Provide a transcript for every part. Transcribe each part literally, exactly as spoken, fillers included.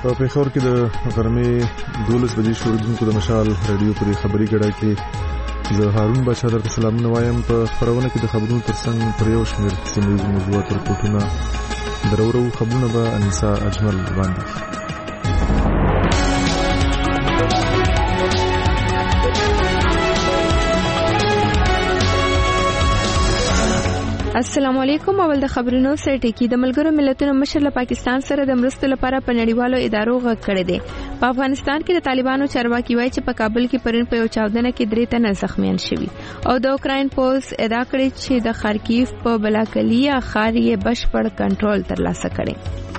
په پېښور کې د غرمې دولس بجې شوریدونکو د مشال رادیو پر خبري ګډه کې زه هارون بچا درته سلامونه وایم. په خبرونه کې د خبرونو ترڅنګ پر یو شمېر سیمه ییزو موضوعاتو رپورټونه درورو خبرونه به انیسا اجمل وړاندې. السلام علیکم. اول د خبرونو سره ټکی. د ملګرو ملتونو مشر له پاکستان سره د مرستو لپاره په نړیوالو ادارو غږ کړی دی. په افغانستان کې د طالبانو چارواکي وایي چې په کابل کې پرون په یو چاودنه کې درې تنه زخمیان شوي او د اوکراین پولیس ادعا کړې چې د خارکیف په بلاکلیا ښار یې بشپړ کنټرول ترلاسه کړی.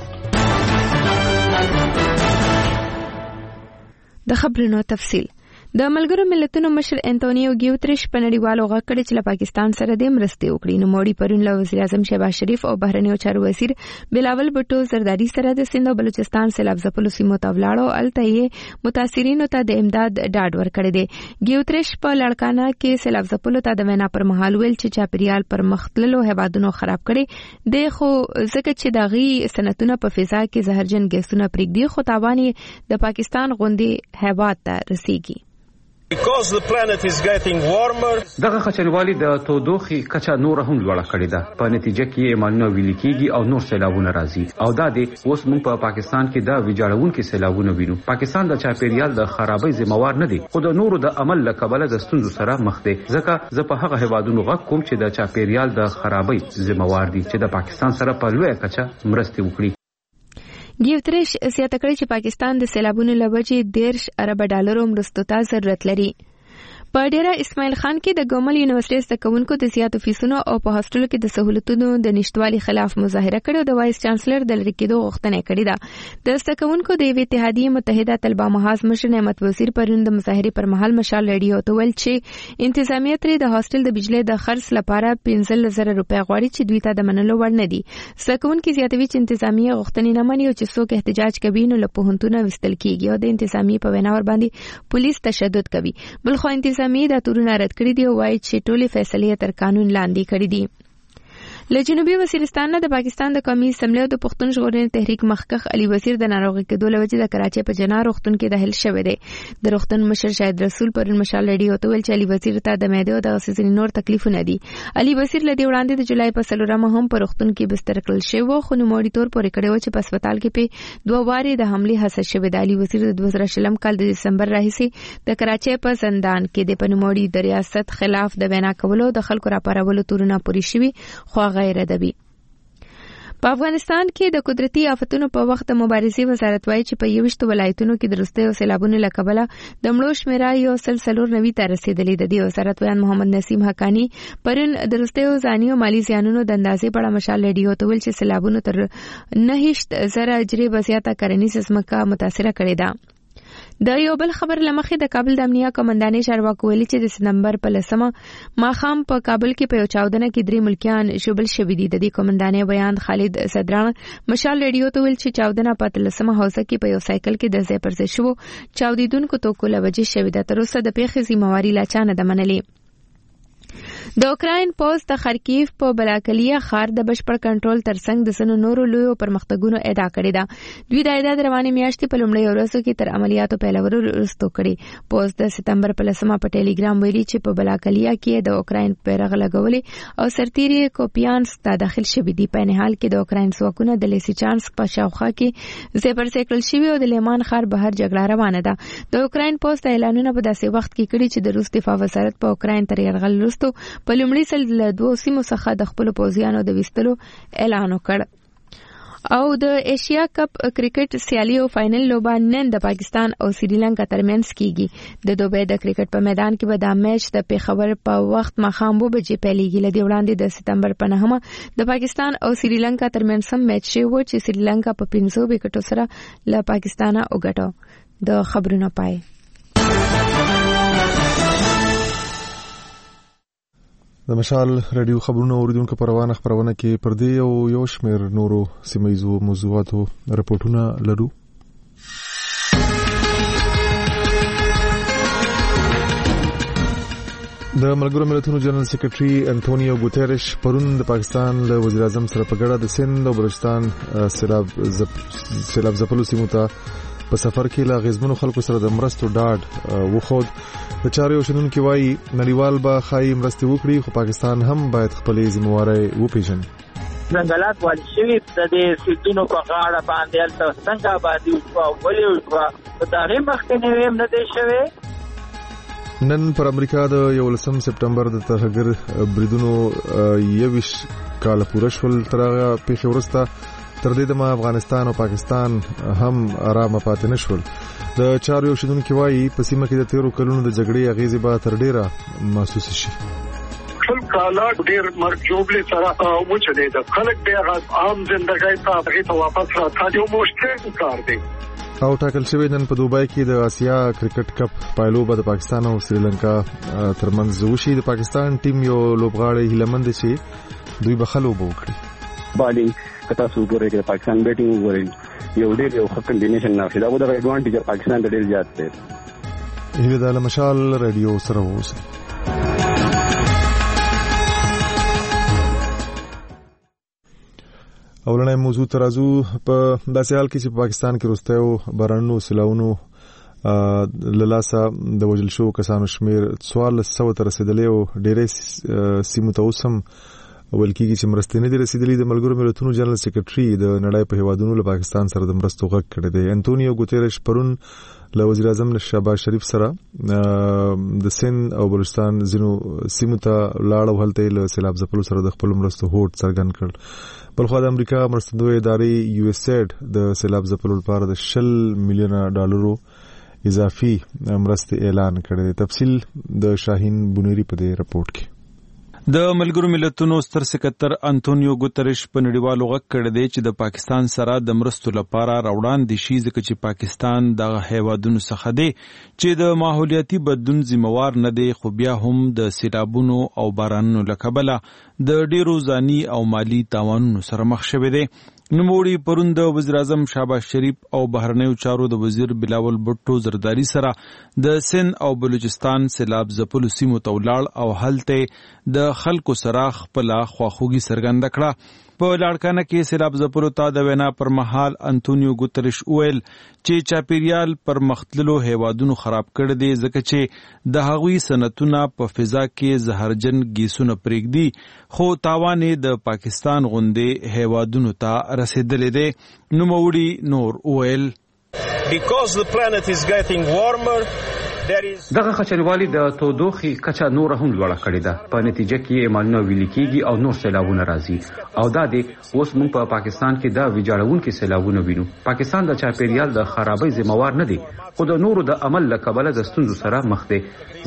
د خبرونو تفصیل. د ملګرو ملتونو مشر انټونیو ګیوتریش په نړیوالو غږ کړی چې له پاکستان سره د مرستې وکړي. نو موړي پرون له وزیر اعظم شهباز شریف او بهرنیو چارو وزیر بلاول بټو زرداری سره د سند او بلوچستان سیلاب ځپلو سیمو ته ولاړو. الته یې متاثرینو ته د امداد ډاډ ورکړی دی. ګیوتریش په لړکانه کې سیلاب ځپلو ته د وینا پر مهال ویل چې چاپیریال پر مختللو هیوادونو خراب کړي دی، خو ځکه چې دغه صنعتونه په فضا کې زهرجن ګیسونه پرېږدي، خو تاوان یې د پاکستان غوندې هیواد ته رسیږي. دغه خچروالي د تودوخي کچا نور هم لوړه کړې ده. په نتیجه کې ایمانونه ویل کېږي او نور سیلابونه راځي او دا د اوس موږ په پاکستان کې د ویجاړونکو سیلابونه وینو. پاکستان د چاپیریال د خرابۍ ذمہوار نه دی، خو د نورو د عمل لکبله د ستونزو سره مخ دی. ځکه زه په هغه هیوادونو غږ کوم چې د چاپیریال د خرابۍ ذمہوار دي چې د پاکستان سره په لویه کچه مرسته وکړي. ګیوتریش زیاته کړې چې پاکستان د سیلابونو له وجې دیرش ارب ډالرو مرستو ته ضرورت لري. په ډیره اسماعیل خان کې د ګومل یونیورسيټي زده کوونکو د زیاتو فیسونو او په هاستلو کې د سہولتونو د نشټوالي خلاف مظاهره کړې او د وایس چانسلر د لری کېدو غوښتنه کړې ده. د زده کوونکو د اتحادیه متحده طلبه محاذ مشر نعمت وزیر پرون د مظاهره پر مهال مشال رادیو ته ویل چې انتظامیه ترې د هاستل د بجلی د خرڅ لپاره پنځه زره روپۍ غواړي چې دوی ته د منلو وړ نه دي. زده کوونکو زیاتوي چې انتظامیه غوښتنې نه مني او چې څوک احتجاج کوي نو له پوهنتونه وستل کیږي او د انتظامیه په وینا ور باندې پولیس تشدد کوي. بلخو انتظامیه د تورونه رد کړی دی او وايي چې ټولې فیصلې تر قانون لاندې کړې دي. له جنوبي وزیرستان نه د پاکستان د قومي اسمبلی او د پښتون ژغورنې تحریک مخکښ علي وزیر د ناروغۍ کېدو له وجې د کراچۍ په جنا روغتون کې داخل شوی دی. د روغتون مشر شاهد رسول پر مشال رادیو ته ویل چې علي وزیر ته د معدې او د غسیزنې نور تکلیفونه دي. علي وزیر له دې وړاندې د جولای په څلورمه هم په روغتون کې بستر کړل شوی و، خو نوموړي تور پورې کړی و چې په هسپتال کې په دوه وارې د حملې حساس شوی دی. علي وزیر د دوه زره شلم کال د دسمبر راهیسې د کراچۍ په زندان کې د پنوموړي د ریاست خلاف د وینا کولو د خلکو راپارولو تورونه پوری شوی، خو غیر ادبي. په افغانستان کې د قدرتي آفتونو په وخت د مبارزې وزارت وایي چې په یوشت ولایتونو کې د وروستیو سیلابونو له کبله د مړو شمیره یو سل څلور نوي ته رسیدلې ده. د وزارت ویان محمد نسیم حقانی پرون د وروستیو ځاني او مالی زیانونو د اندازې په اړه مشال رادیو ته ویل چې سیلابونو تر نهشت زره اجرې بزیاته کرنیزه ځمکه متاثره کړې ده. د یو بل خبر لمخې د کابل د امنیه کمانډانې چارواکو ویلي چې د سپتمبر په لسمه ماښام په کابل کې په یو چاودنه کې درې ملکیان ژوبل شوي دي. د دې کمانډانې بیان خالد صدران مشال رادیو ته ویل چې چاودنه په اتلسمه حوزه کې په یو سایکل کې د ځای پر ځای شو چاودیدونکو توکو له وجې شوې ده. تر اوسه د پیښې ذمہواري لا چا نه ده منلې. د اوکراین پولیس د خارکیف په بلاکلیا ښار د بشپړ کنټرول ترڅنګ د سنو نورو لویو پرمختګونو ادعا کړې ده. دوی د اعداد روانې میاشتې په لومړۍ ورځو کې تر عملیاتو پیلولو وروسته کړې. پولیس د سپتمبر په لسمه په ټیلیګرام ویلي چې په بلاکلیا کې د اوکراین بیرغ لګولې او سرتیري کوپیانسک ته داخل شوي دي. په نهال کې د اوکراین ځواکونه د لیسیچانسک په شاوخوا کې ځای پر ځای کړل شوي او د لیمان ښار بهر جګړه روانه ده. د اوکراین پولیس د اعلانونه په داسې وخت کې کړي چې د روس دفاع وزارت په اوکراین تر یرغل وروسته په لومړي ځل له دوه سیمو څخه د خپل پوځیانو د وستلو اعلان وکړ. او د ایشیا کپ کرکټ سیالي او فائنل لوبه نن د پاکستان او سریلانکا ترمنځ کیږي. د دوبۍ د کرکټ په میدان کې به دا میچ د پیښور په وخت ماښام به بجې پیلېږي. له دې وړاندې د سپتمبر په نهمه د پاکستان او سریلانکا ترمنځ هم میچ شوی و چې سریلانکا په پنځو وکټو سره له پاکستانه وګټو. د خبرونو پای. د مشال رادیو خبرونه اوریدونکو په روانه خبرونه کې پر دې او یو شمېر نورو سیمه ییزو موضوعاتو رپورټونه لرو. د ملګرو ملتونو جنرال سیکریټري انټونیو ګوتيريش پرون د پاکستان له وزیر اعظم سره په ګډه د سند او بلوچستان سیلاب سیلاب ځپلو سیمو ته په سفر کې له غزمنو خلکو سره د مرستو ډاډ وخود. د چارو شنونکو وايي نړیوال به خای مرستې وکړي خو پاکستان هم باید خپلې ذمہواري وپیژني. ځنګلات والی شوي د دې سیدونو په غاړه باندې الته څنګه آبادي وکړه ولې وکړه دا غي مخکنی ویم نه دی شوی. نن پر امریکا د یولسم سپټمبر د ترهګر بریدونو یوش کال پوره شول تر هغه پیښې ورسته تر دې د افغانستان او پاکستان هم آرام پاتې نشول. د چارو شنونکو وايي په سیمه کې د تیرو کلونو د جګړې اغیزې به تر ډیره محسوس شي. ټول کاله ډیر مرګ جوړلې سره وچلې ده خلک به عام ژوندۍ ته هغه واپس راځي او مشکل کار دی. او ټاکل شوی نن په دوبای کې د آسیا کرکټ کپ پایلو به د پاکستان او سریلانکا ترمنځ وشي. د پاکستان ټیم یو لوبغاړی هیلمند شي دوی به خلو وکړي. بالینګ کتا سو ګورې د پاکستان بیټینګ وګورئ یو ډېر یو ښه کمبینیشن ناشي دا به د ایڈوانټیج پاکستان ته ډېر زیات دی. هیله د مشال رادیو سره اوسه. اولنې موضوع ترازو په داسې حال کې چې په پاکستان کې وروستیو بارانونو سیلاونو للاسه د وژل شو کسانو شمیر څوارلس سوه ته رسیدلی او ډېری سیمو ته اوس هم ویل کېږي چې مرستې نه دي رسیدلي. د ملګرو ملتونو جنرال سیکریټري د نړۍ په هیوادونو له پاکستان سره د مرستو غږ کړی دی. انټونیو ګوتيريش پرون له وزیر اعظم شهباز شریف سره د سند او بلوچستان ځینو سیمو ته لاړ او هلته له سیلاب ځپلو سره د خپل مرستو هوډ څرګند کړ. بلخوا د امریکا مرستندوی ادارې یو اس ایډ د سیلاب ځپلو لپاره د شل میلیونه ډالرو اضافي مرستې اعلان کړی. تفصیل د شاهین بنيري په دې رپورت کې. د ملګرو ملتونو ستر سکرټر انټونیو ګوتيريش په نړیوالو غږ کړی دی چې د پاکستان سره د مرستو لپاره راوړاندې شي ځکه چې پاکستان د هیوادونو څخه دی چې د ماحولیاتي بدلون ذمہوار نه دی خو بیا هم د سیلابونو او بارانونو له کبله د ډیرو ځاني او مالی تاوانونو سره مخ شوی دی. نوموړي پرون د وزیر اعظم شهباز شریف او بهرنیو چارو د وزیر بلاول بټو زرداری سره د سند او بلوچستان سیلاب ځپلو سیمو ته ولاړ او هلته د خلکو سره خپله خواخوږي څرګنده کړه. په لاړکانه کې سیلاب ځپلو ته د وینا پر مهال انټونیو ګوتيريش وویل چې چاپیریال پر مختللو هیوادونو خراب کړی دی ځکه چې د هغوی صنعتونه په فضا کې زهرجن ګیسونه پرېږدي خو تاوان د پاکستان غوندې هیوادونو ته رسیدلی دی. نوموړي نور وویل because the planet is getting warmer دغه خچنوالي د تودوخي کچا نور هم لوړه کړې ده په نتیجه کې ایمالونه ویل کېږي او نور سیلابونه راځي او دا د اوس موږ په پاکستان کې د ویجاړونکو سیلابونه وینو. پاکستان د چاپیریال د خرابۍ ذمہوار نه دی خو د نورو د عمل له کبله د ستونزو سره مخ دی.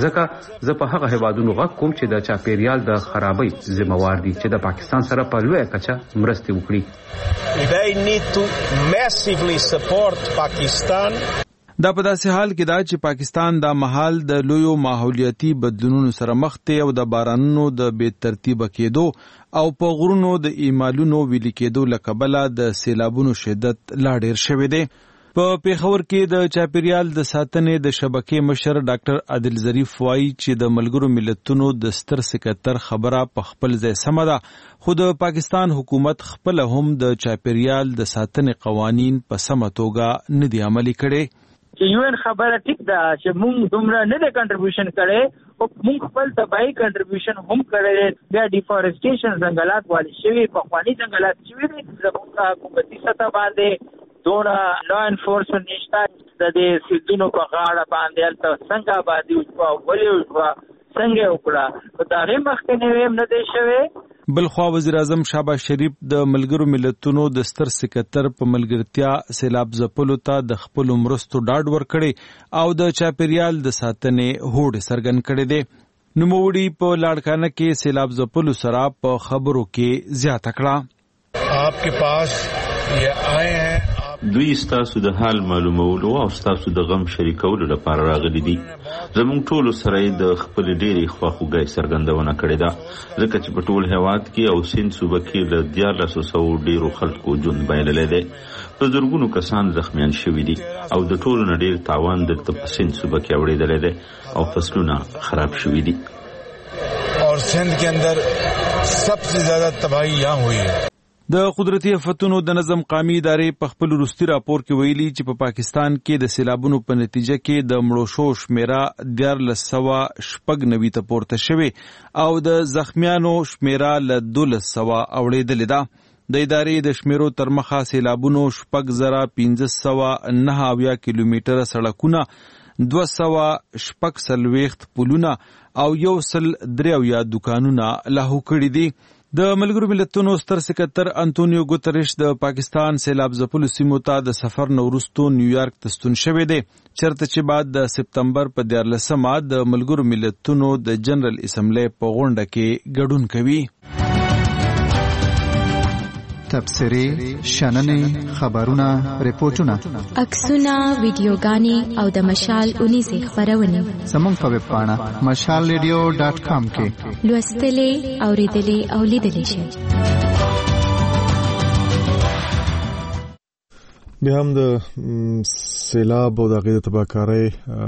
ځکه زه په هغه هیوادونو غږ کوم چې د چاپیریال د خرابۍ ذمہوار دي چې د پاکستان سره په لویه کچه مرستې وکړي. They need to massively support Pakistan. دا په داسې حال کې دا چې پاکستان دا مهال د لویو ماحولیاتي بدلونونو سره مخ دی او د بارانونو د بې ترتیبه کېدو او په غرونو د ایمالونو ویلي کېدو له کبله د سیلابونو شدت لا ډېر شوی دی. په پیښور کې د چاپیریال د ساتنې د شبکې مشر ډاکټر عادل ظریف وایي چې د ملګرو ملتونو د ستر سکرټر خبره په خپل ځای سمه ده خو د پاکستان حکومت خپل هم د چاپیریال د ساتنې قوانین په سمه توګه نه دي عملي کړي. چې یو ان خبره ټیک ده چې مونږ دومره نه د کنټریبیوشن کړي او مونږ خپل تبعی کنټریبیوشن هم کړی. بیا ډیفارسټیشن ځنګلات والی شوي په خواني ځنګلات شوي دي زموږ حکومتي سطح باندې دونه لا انفورسمنت نشته. د دې سیدونو په غاړه باندې الته څنګه آبادي وکړه ولې وکړه څنګه وکړه دا غي مخکنی ویم نه دی شوی. بلخوا وزیر اعظم شهباز شریف د ملګرو ملتونو د ستر سکرټر په ملګرتیا سیلاب ځپلو ته د خپلو مرستو ډاډ ورکړی او د چاپیریال د ساتنې هوډ څرګند کړی دی. نوموړي په لاړکانه کې سیلاب ځپلو سره په خبرو کې زیاته کړه. آپ کے پاس یہ آئے ہیں دوی ستاسو د حال معلومولو او ستاسو د غم شریکولو لپاره راغلي دي. زموږ ټولو سره د خپل ډېرې خواخوږۍ څرګندونه کړې ده ځکه چې په ټول هېواد کې او سند صوبه کې له دیارلسو سوو ډېرو خلکو ژوند بایللی دی. په زرګونو کسان زخمیان شوي دي او د ټولو نه ډېر تاوان دلته په سند صوبه کې اورېدلی دی او فصلونه خراب شوي دي. और सिंध के अंदर सबसे ज्यादा तबाही यहाँ हुई है। د قدرتي آفتونو د نظم قومي ادارې په خپل وروستي راپور کې ویلي چې په پاکستان کې د سیلابونو په نتیجه کې د مړو شو شمیره دیارلس سوه شپږ نوي ته پورته شوې او د زخمیانو شمیره له دولس سوه اوړېدلې ده. د ادارې د شمیرو تر مخه سیلابونو شپږ زره پنځه سوه نهه اویا کیلومتره سړکونه دوه سوه شپږ څلوېښت پلونه او یو سل درې اویا دوکانونه لاهو کړي دي. د ملګرو ملتونو ستر سکتر انتونیو ګوتریش د پاکستان سیلاب ځپلو سیمو ته د سفر نه وروسته نیویارک ته ستون شوی دی، چېرته چې بعد د سپتمبر په دیارلسمه د ملګرو ملتونو د جنرال اسمبلی په غونډه کې ګډون کوي. تبصرې، شننې، خبرونه، ریپورټونه، عکسونه، ویډیوګانې او د مشال اونیزې خپرونې زموږ په ویب پاڼه مشال ریډیو ډاټ کام کې لوستلې، اورېدلې او لیدلې شئ. بیا هم د سیلاب او د هغې د تباهکارۍ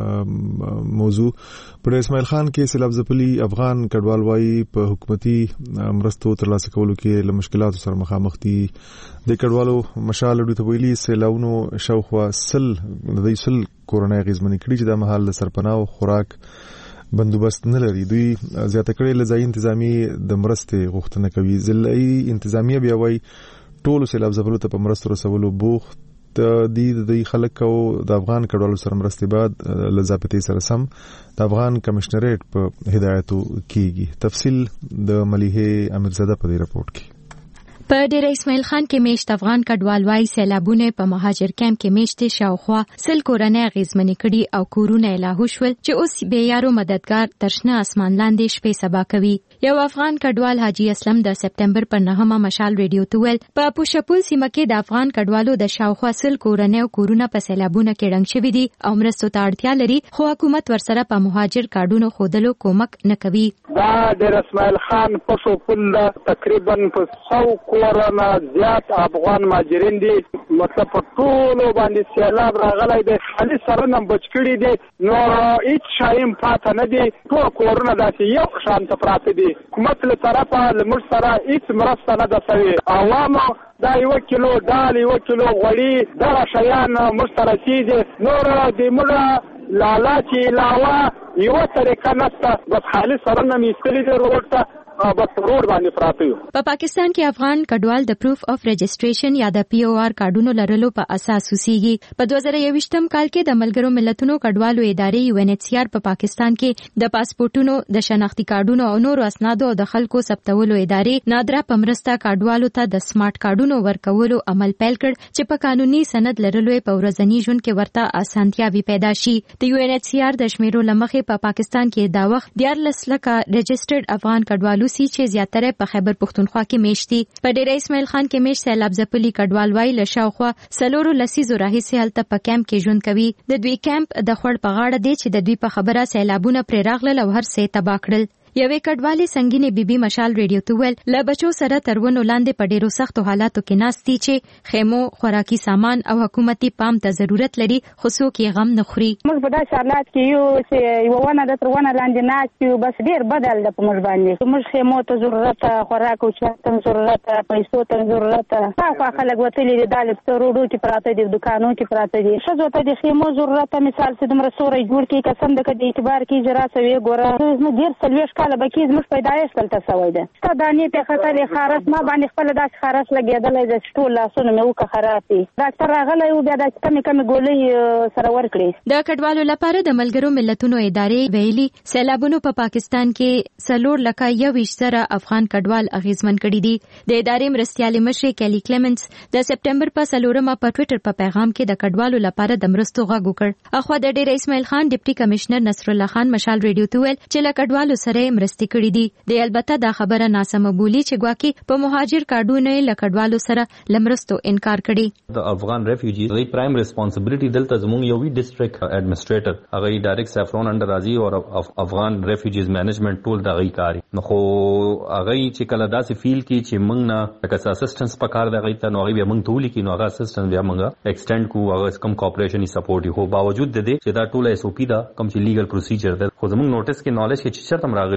موضوع پر اسماعیل خان کې سیلاب ځپلي افغان کډوال وایي په حکومتي مرستو ترلاسه کولو کې له مشکلاتو سره مخامخ دي. د کډوالو مشال اډو ته ویلي سیلاونو شاوخوا سل د دوی سل کورنۍ اغېزمنې کړي چې دا مهال د سرپناه او خوراک بندوبست نه لري. دوی زیاته کړې له ځایي انتظامي د مرستې غوښتنه کوي. ضلعي انتظامیه بیا وایي ټولو سیلاب ځپلو ته په مرستو رسولو بوخت دی. د دوی خلک او د افغان کډوالو سره مرستې بعد له ضابطې سره سم د افغان کمشنریټ په هدایتو کیږي. تفصیل د ملیحه امیرزاده په دې رپورټ کې. په ډېر اسماعیل خان کې میشت افغان کډوال وایي سیلابونه په مهاجر کیمپ کې میشتې شاوخوا سل کورنۍ اغېزمنې کړي او کورونه یې لاهو شول چې اوس بېیارو مددګار تر شنه اسمان لاندې شپې سبا کوي. یو افغان کډوال حاجي اسلم د سپتمبر پر نهمه مشال ریډیو ته ویل په پوشپول سیمه کې د افغان کډوالو د شاوخوا سل کورنۍ او کورونه په سیلابونه کې ړنګ شوي دي او مرستو ته اړتیا لري، خو حکومت ورسره په مهاجر کارډونو ښودلو کومک نه کوي. دا ډېر اسماعیل خان پوشپول تقریبا په سو کورونه زیات افغان مهاجرین دي، مطلب په ټولو باندې سیلاب راغلی دی، خالي سرونه بچ کړي دي، نور هیڅ شی هم پاته نه دي، ټول کورونه داسې یو شان ته پراته دي. حکومت له طرفه له موږ سره هیڅ مرسته نه ده شوې. عوامو دا یو کیلو دال، یو کیلو غوړي، دغه شیان موږ سره کېږي، نور د موږ لالا چې علاوه یوه طریقه نشته، بس خالي سرونه مې ایستلي دي روډ ته، بس روډ باندې پراته یو. په پاکستان کې افغان کډوال د پروف اف رجسټریشن یا د پی او آر کارډونو لرلو په اساس اوسېږي. په دوه زره یوویشتم کال کې د ملګرو ملتونو کډوالو ادارې یو ان ایچ سی آر په پاکستان کې د پاسپورتونو، د شناختي کارډونو او نورو اسنادو او د خلکو ثبتولو ادارې نادره په مرسته کډوالو ته د سمارټ کارډونو ورکولو عمل پیل کړ چې په قانوني سند لرلو په ورځني ژوند کې ورته اسانتیاوي پیدا شي. د یو ان ایچ سی آر د شمیرو لمخې په پاکستان کې دا وخت دیارلس لکه رجسټرډ افغان کډوالو سي چې زیاتره په خیبر پښتونخوا کې میشتي. په ډېر اسماعیل خان کې میشت سیلاب ځپلي کډوال وایي له شاوخوا څلورو لسیزو راهیسې هلته په کیمپ کې ژوند کوي. د دوی کیمپ د خوړ په غاړه دی چې د دوی په خبره سیلابونه پرې راغلل او هر څه تباه کړل. یوې کډوالې سنگینې بیبي مشال ریډیو ته ویل له بچو سره تر ونو لاندې په ډېرو سختو حالاتو کې ناست دي چې خیمو، خوراکي سامان او حکومتي پام ته ضرورت لري، خو څوک یې غم نه خوري. موږ په داسې حالات کې یو چې یوه ونه ده تر ونه لاندې ناست یو، بس ډېر بد حال ده په موږ باندې. موږ خیمو ته ضرورت، خوراک او چای ته ضرورت، پیسو ته ضرورت. خواخوا خلک وتلي دي، دالې په روډو کې پراته دي، دوکانو کې پراته دي. ښځو ته د خیمو ضرورت، مثال چې دومره سوری جوړ کړي، قسم ده که د اعتبار کې اجرا شوې. ګوره ډېر څلوېښت کاله به کېږي زموږ پیدایښت دلته شوی ده. ستا دانې پې ختلې، خارس ما باندې خپله داسې خارس لګېدلی ده چې ټول لاسونه مې وکړه خراب دي. ډاکټر راغلی و، بیا داسې کمې کمې ګولۍ سره ورکړې. د کډوالو لپاره د ملګرو ملتونو ادارې ویلي سیلابونو په پاکستان کې څلور لکه یوویشت زره افغان کډوال اغېزمن کړي دي. د ادارې مرستیالې مشرې کیلي کلیمنس د سپتمبر په څلورمه په ټویټر په پیغام کې د کډوالو لپاره د مرستو غږ وکړ. اخوا د ډېر اسماعیل خان ډیپټي کمشنر نصر الله خان مشال ریډیو ته ویل چې له کډوالو سره مرستې کړي دي. د البته دا خبره ناسمه بولی چې ګواکې په مهاجر کارډونو یې له کډوالو سره له مرستو انکار کړي. د افغان ریفیوجیز د پرایم ریسپانسبিলিټي دلته زموږ یو وی ډیسټریکټ ایډمنسټریټر هغه ډایرکټ سیفرون انډر راځي او افغان ریفیوجیز مینجمنت ټول د غي کاری نو خو هغه چې کله داسې فیل کی چې موږ نه لکه اسسټنس پکار دی غي ته نو هغه موږ ټول کی نو هغه اسسټنس بیا موږ ایکسټند کو هغه کم کوپریشن سپورټ هو باوجود د دې چې دا ټول ایس او پی دا کم چې لیګل پروسیجر ده خو زموږ نوټس کې نالج کې چې چرته راغلی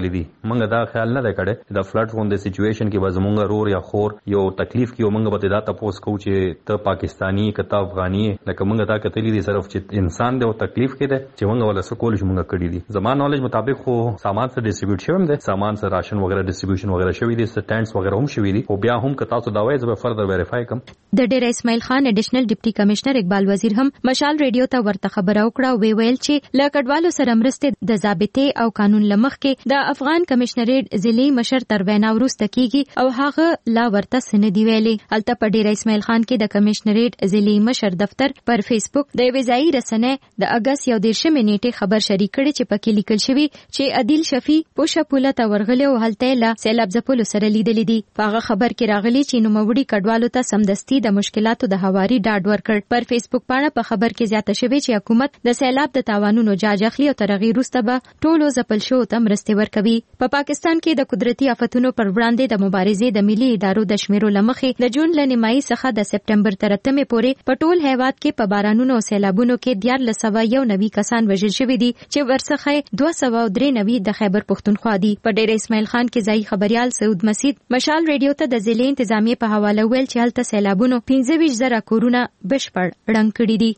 راغلي دي موږ دا خیال نه کړی د فلډ فون د سچويشن کې به زمونږ رور یا خور یو تکلیف کې موږ به دا تاسو کو چې ته پاکستانی کته افغاني لکه موږ دا کتلی دي صرف چې انسان دی او تکلیف کې دی چې موږ ولا سکول چې موږ کړی دي زمان نالج مطابق خو سامان سره ډیسټریبیوټ شوم دي سامان سره راشن وغیرہ ډیسټریبیوشن وغیرہ شوی دي سټینډز وغیرہ هم شوی دي او بیا هم کتا ته دا وایي زه فردر ویریفای کوم د ډیر اسماعیل خان اډیشنل ډیپټي کمشنر اقبال وزیر هم مشال ریډیو ته ورته خبره وکړه وی ویل چې لکډوالو سره مرسته د ضابطه او قانون لمخ کې د افغان کمشنریټ ضلعي مشر تر وینا وروسته کیږي او هغه لا ورته سن دی ویلي الته په ډیر اسماعیل خان کې د کمشنریټ ضلعي مشر دفتر پر فیسبوک د وزایي رسنۍ د اگست یو دیرشمه نیټه خبر شریک کړي چې پکې لیکل شوی چې عادل شفیع پوشه پوله ته ورغلی او هلته لا سیلاب ځپلو سره لیدل دي هغه خبر کې راغلی چې نوموړي کډوالو ته سمدستي د مشکلاتو د هواري ډاډ ورکړ پر فیسبوک باندې په خبر کې زیاته شوی چې حکومت د سیلاب د تاوانونو جاج اخلي او ترغی روسته به ټولو ځپل شو ته مرسته ورکوي په پاکستان کې د قدرتي آفتونو پر وړاندې د مبارزې د ملي ادارو د شمیرو لمخې د جون لنیمایي څخه د سپټمبر تر اتمې پورې په ټول هیواد کې په بارانونو او سیلابونو کې دیارلس سوه یو نوي کسان وژل شوي دي چې ورڅخه دوه سوه درې نوي د خیبر پښتونخوا دي په ډیر اسماعیل خان کې ځای خبريال سعود مسید مشال ریډیو ته د ضلع انتظامیه په حواله ویل چې هلته سیلابونو پنځه ویشت زره کورونه بشپړ ړنګ کړي دي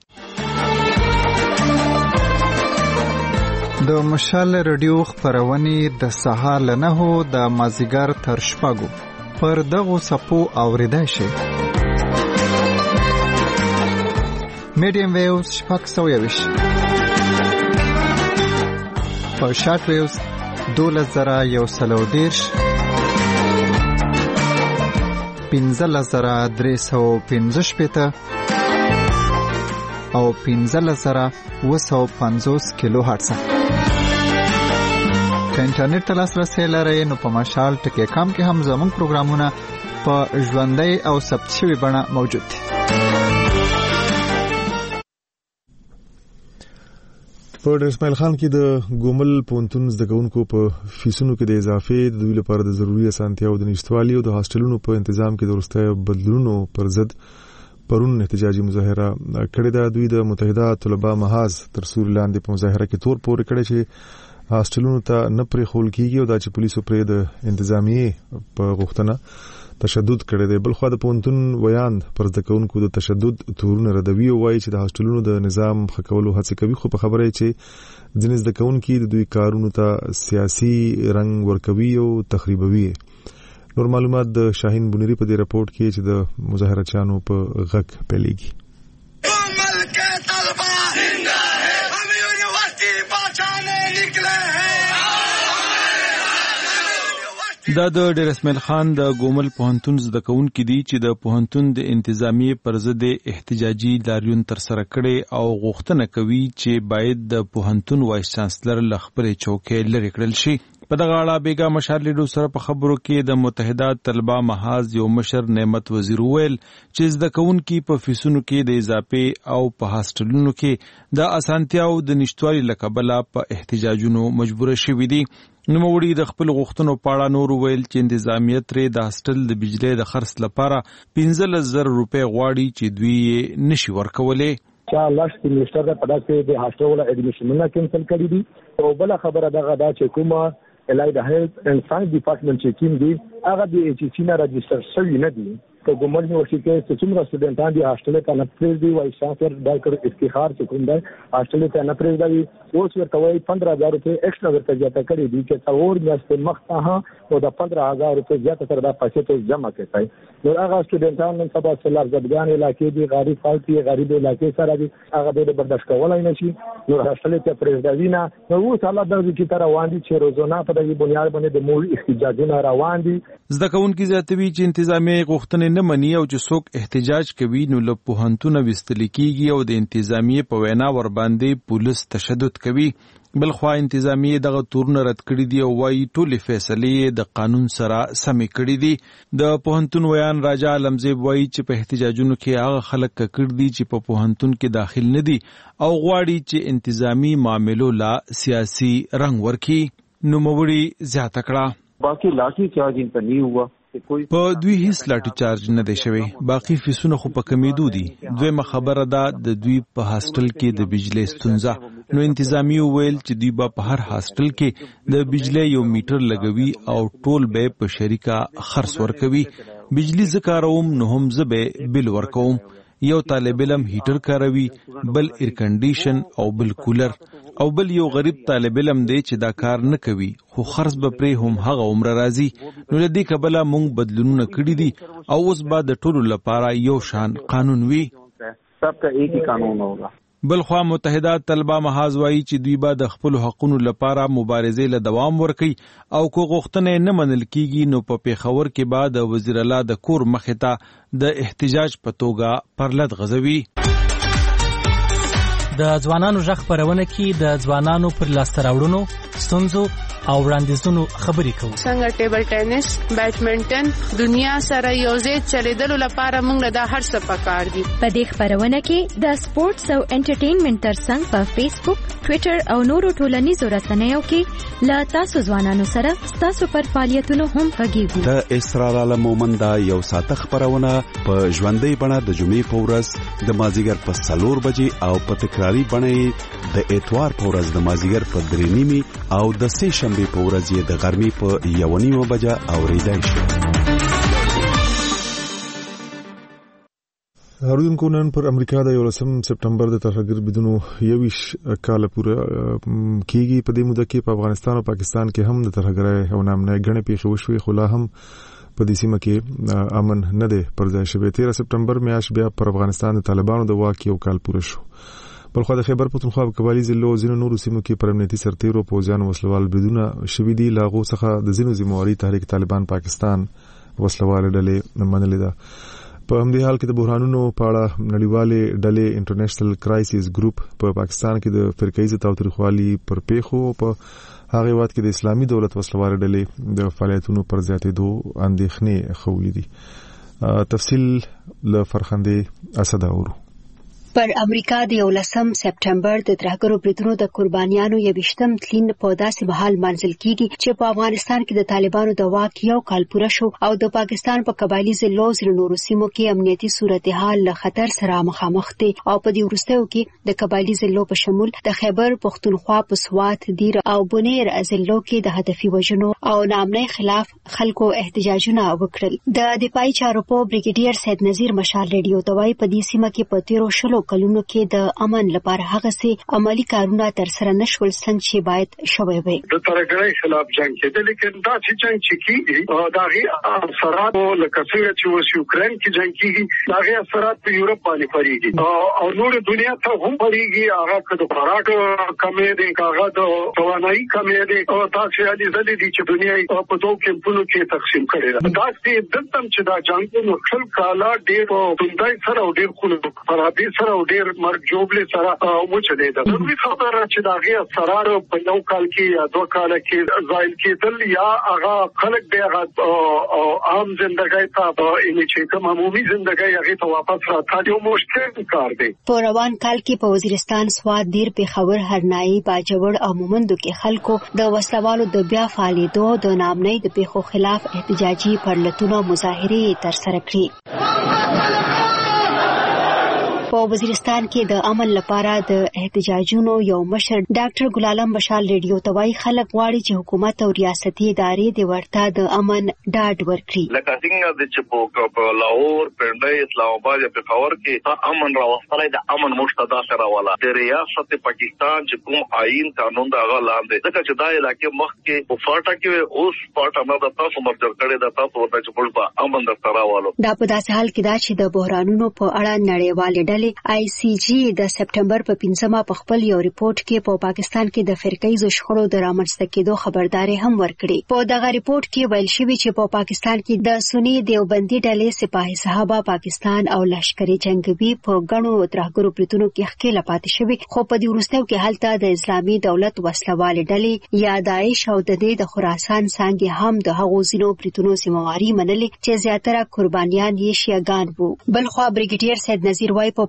د مشال ریډیو خبرونه د سهار له نهو د مازیګر تر شپږو پر دغو صفو اوریدای شي میډیم ویوز شپږ سوه یویشت په شارټ ویوز دولس زره یو سل او دېرش پنځلس زره درې سوه پنځه شپېته او پنځلس زره اوه سوه پنځوس کیلو هرټز که انټرنیټ ته لاسرسی لرئ نو په مشال ټکی کام کې هم زموږ پروګرامونه په ژوندۍ او ثبت شوي بڼه موجود دي په ډیر اسماعیل خان کې د ګومل پونتون زده کوونکو په فیسونو کې د اضافه د دوی لپاره د ضروري اسانتیاو د نشټوالي او د هاستلونو په تنظیم کې د وروستي بدلونونو پر ضد پرون احتجاجي مظاهره کړې ده دوی د متحده طلبه محاذ تر سوري لاندې په مظاهره کې تور پورې کړی چې هاستلونو ته نه پرې خول کیږي او دا چې پولیسو پرې د انتظامیه په غوښتنه تشدد کړی دی بل خو د پونتون ویان پر زده کوونکو د تشدد تورونه ردوي او وایي چې د هاستلونو د نظام خکولو هڅه کوي خو په خبره چې ځینې زده کوونکي د دوی کارونو ته سیاسي رنګ ورکوي او تخریبوي نور معلومات د شاهین بنيري په دې راپورټ کې چې د مظاهرچیانو په غږ پیلېږي دا د ډیر اسماعیل خان د ګومل پوهنتون زده کوونکي دي چې د پوهنتون د انتظامیه پر ضد احتجاجي لاریون تر سره کړي او غوښتنه کوي چې باید د پوهنتون وایس چانسلر له خپلې چوکۍ لرې کړل شي په دغه اړه بیګا مشال لیډو سره په خبرو کې د متحده طلبه محاذ یو مشر نعمت وزیر ویل چې زده کوونکي په فیسونو کې د اضافه او په هاستلونو کې د اسانتیاو د نشټوالي لکبله په احتجاجونو مجبور شوي دي نوموړي د خپل غوښتنو په اړه نور ویل چې انتظامیه ترې د هاستل د بجلی د خرڅ لپاره پنځلس زره روپۍ غواړي چې دوی نشي ورکولې چا لاس منیسټر د پداسه د هاستل ولا اډمیشنونه کینسل کړی دي او بل خبره دغه دا چې کومه الای د هیلث اند ساينس ډپارټمنټ چې کیم دي هغه د ایچ سی نه رجستر شوی نه دي په ګومل یونیورسيټي کې چې څومره سټوډنټان دي هاستل ته نه پریږدي وایي شاکر ډاکټر افتخار چې کوم دی هاستل ته نه پریږدي اوس ورته وایي پندرہ هزار روپۍ ایکسټرا ورته زیاته کړي دي چې څلور میاشتې مخته او د پندرہ هزار روپۍ زیاته سره د پیسې ته جمع کړي نو هغه سټوډنټان نن سبا سلار زبګان علاقې دي غریب فالتي غریب علاقې سره دي هغه به برداشت کولای نشي نو هاستل ته پریږدي نه نو اوس حالات د کی تر روان دي چې روزانه په دې بنیاد باندې د مول احتجاجونه روان دي زده کوونکي زیاتوي چې انتظامیه غوښتنې نه مني او چې څوک احتجاج کوي نو له پوهنتونه وستل کیږي او د انتظامیه په وینا ور باندې پولیس تشدد کوي بلخوا انتظامیه دغه تورونه رد کړی دی او وايي ټول فیصلې د قانون سره سمې کړی دي د پوهنتون ویان راجا علمزیب وايي چې په احتجاجونو کې هغه خلک کړ دي چې په پوهنتون کې داخل نه دي او غواړي چې انتظامی معاملو لا سیاسي رنګ ورکړي نو موړي زیاته کړه باقي لاټھی چارج په نیو هوا په دوی هیڅ لاټي چارج نه دی شوی باقي فیسونه خو په کمیدو دي دویمه خبره ده د دوی په هاستل کې د بجلی ستونزه نو انتظامی ویل چې دوی به په هر هاسټل کې د بجلی یو میټر لګوي او ټول به په شریکه خرڅ ورکوي. بجلی زکاروم نو هم زبه بل ورکوم. یو طالب علم هیټر کاروي، بل ایر کنډیشن او بل کولر، او بل یو غریب طالب علم دی چې دا کار نه کوي خو خرڅ به پرې هم هغه عمر راځي. نو لدی کبله مونږ بدلونونه کړی دي او اوس به د ټولو لپاره یو شان قانون وي. سب کا ایک ہی قانون ہوگا. بلخوا متحده طلبه محاذ وایي چې دوی به د خپل حقوقو لپاره مبارزې له دوام ورکوي او کو غوښتنې نه منل کیږي نو په پیښور کې به د وزیر اعلی د کور مخې ته د احتجاج په توګه پرلط غځوي. د ځوانانو غږ خپرونه کې د ځوانانو پر لاسته راوړنو، ستونزو او وړاندیزونو خبرې کوو. څنګه ټیبل ټینس، بیډمنټن دنیا سره یوځای چلیدلو لپاره موږ له دا هر څه پکار دي. په دې خبرونه کې د سپورتس او انټرټینمنټ ترڅنګ په فیسبوک، ټوئیټر او نورو ټولنیزو رسنیو کې له تاسو ځوانانو سره تاسو پر فعالیتونو هم غږیږو. د اسرار عالم مومند یو ساعته خبرونه په ژوندۍ بڼه د جمعې په ورځ د مازیګر په څلور بجې او په تکراري بڼه د اتوار په ورځ د مازیګر په درې نیمې او د سې شنبې په ورځ یې د غرمې په یو نیمه بجه اوریدای شي. اوریدونکو نن پر امریکا د یولسم سپټمبر د ترهګر بدونو یویش کال پوره کیږي. په دې موده کې په افغانستان او پاکستان کې هم د ترهګرۍ او نامنه غنې پیښې وشوې، خو لا هم په دې سیمه کې امن نه دی پر ځای شوی. تیرہ سپټمبر میاشت بیا پر افغانستان د طالبانو د واک یو کال پوره شو. بلخوا د خیبر پختونخوا په قبایلی ضلعو ځینو نورو سیمو کې پر امنیتي سرتیرو پوځیانو وسلوال بریدونه شوي دي. له هغو څخه د ځینو ذمواري تحریک طالبان پاکستان وسلوالې ډلې منلې ده. په همدې حال کې د بحرانونو په اړه نړیوالې ډلې انټرنیشنل کرایسیس ګروپ په پاکستان کې د فرقه تاوتریخوالي پر پیښو په هغه وخت کې د اسلامي دولت وسلوال ډلې د فعالیتونو پر زیاتېدو اندېښنې خولې دي. تفصیل له فرخندې اسد اورو. پر امریکا د یولسم سپټمبر د ترهګرو بریدونو د قربانیانو یویشتم تلین په داسې مهال منځل کیږي چې په افغانستان کې د طالبانو د واک یو کال پوره شو او د پاکستان په قبایلی ضلعو ځینو نورو سیمو کې امنیتي صورتحال له خطر سره مخامخ دي. او په دې وروستیو کې د قبایلی ضلعو په شمول د خیبر پختونخوا په سوات، دیر او بونیر ضلعو کې د هدفي وژنو او نامنۍ خلاف خلکو احتجاجونه وکړل. د دفاعي چارو په بریګیډیر سید نذیر مشال ریډیو توای په دې سیمه کې په تیرو شلو کلونو کې د امن لپاره هغه سي عملی کارونه تر سره نشول څنګه چې باید شوی وي. د ترهګرۍ خلاف جنگ کې لیکن دا چې جنگ چې کیږي دا غي اثرات لکه څنګه چې اوس یوکرين کې جنگ کیږي دا غي اثرات په یورپ باندې پریږي او نور دنیا ته هم پریږي. هغه کده خوراک کمې دي، هغه د توانایي کمې دي او تاسو یې دې دي چې دنیا په دوه کمپونو کې تقسیم کړي ده. دا چې دلته چې دا جنگ نو خل کالا ډېر توندای سره او ډېر خلک خرابې سره او ډېر مرګ جوړلې سره وچلې ده. نو خبره چې دا غي اثرات په یو کال کې یا دوه کال کې ځایل کېدل یا هغه خلک به هغه عام ژوندۍ ته ان چې کوم عمومي ژوندۍ هغه ته واپس راځي یو مشکل کار دی. په روان کال کې په وزیرستان، سوات، دیر، پیښور، هرنایي، باجوړ او مومندو کې خلکو د وسلوالو د بیا فعالیتو د نامنۍ د پیښو خلاف احتجاجي پرلتونه مظاهرې ترسره کړې. په وزیرستان کې د امن لپاره د احتجاجونو یو مشر ډاکټر ګل عالم بشال ریډیو توای خلک غواړي چې حکومت او ریاستي ادارې د ورته د امن ډاډ ورکړي. لکه څنګه د چې په لاهور، پنډۍ، اسلام آباد او پېښور کې امن راوستلای د امن مشتدا سره والا د ریاست پاکستان چې کوم آئین قانون دا غلاندې ځکه چې دا علاقې مخ کې په فاټا کې اوس فاټا نه د تاسو مرجر کړي د تاسو ورته چې په امن د سراوالو. دا په داسې حال کې دا چې د بحرانونو په اړه نړیوال آی سی جی د سپټمبر په پنځمه په خپل یو ریپورت کې په پاکستان کې د فرقه‌ایزو شخړو د رامنځته کېدو خبرداري هم ورکړي. په دغه ریپورت کې ویل شوی چې په پاکستان کې د سنی دیوبندي ډلې سپاهي صحابه پاکستان او لشکري جنگي په غنو ترهګرو بریتونو کې ښکېل پاتې شوی، خو په دې وروستیو کې هلته د اسلامي دولت وسلوال ډلې یا داعش او د دې د خراسان څنګه هم د هغو زینو بریتونو ذمہواری منلې چې زیاتره قربانیان یې شیعاګان وو. بلخوا بریګیډیر سید نذیر وای په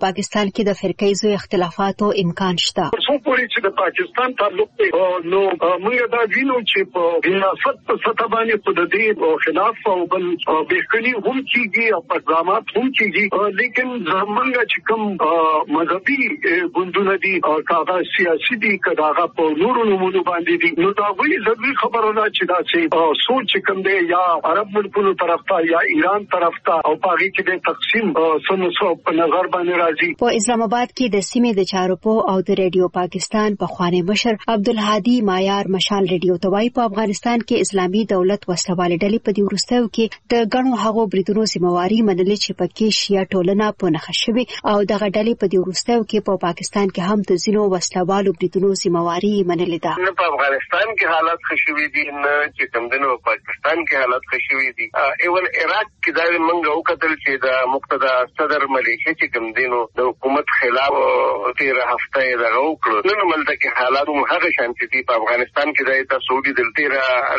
په پاکستان کې د فرقیزو اختلافاتو امکان شته. څو پورې چې د پاکستان تعلق دی نو موږ دا وینو چې په ریاست په سطح باندې په دې خلاف او بل بهکني هم کیږي او اقدامات هم کیږي، لیکن زمونږ چې کوم مذهبي ګوندونه دي او کاغه سیاسي دي کاغه په نورو نمونو باندې دي، نو دا وی ضروري خبره ده چې دا چې سوچ کوم دی یا عرب ملکونو طرف ته یا ایران طرف ته او پاغي کې د تقسیم سمسو په نظر باندې راځي. په اسلام آباد کې د سیمې د چارپو او د ریډیو پاکستان په خواني مشر عبدالهادي مایار مشال ریډیو توای په افغانستان کې اسلامي دولت وسوال ډلې په دې ورستو کې د غنو هغو بریدونو ذمہواری منلې چې پکې شیا ټولنه په نخښه شوی او دغه ډلې په دې ورستو کې په پاکستان کې هم د زینو وسلوالو بریدونو ذمہواری منلې ده. نه په افغانستان کې حالات خشوي دي، نه چې کومدنو په پاکستان کې حالات خشوي دي. ایول عراق کې دا موږ وکتل چې د مقتدا صدر ملیشیا چې کومدنو د حکومت خلاف تیر هفته دا وکړو، نو ملته کې حالات هم هغه شانتي دي. په افغانستان کې دا سعودي دلته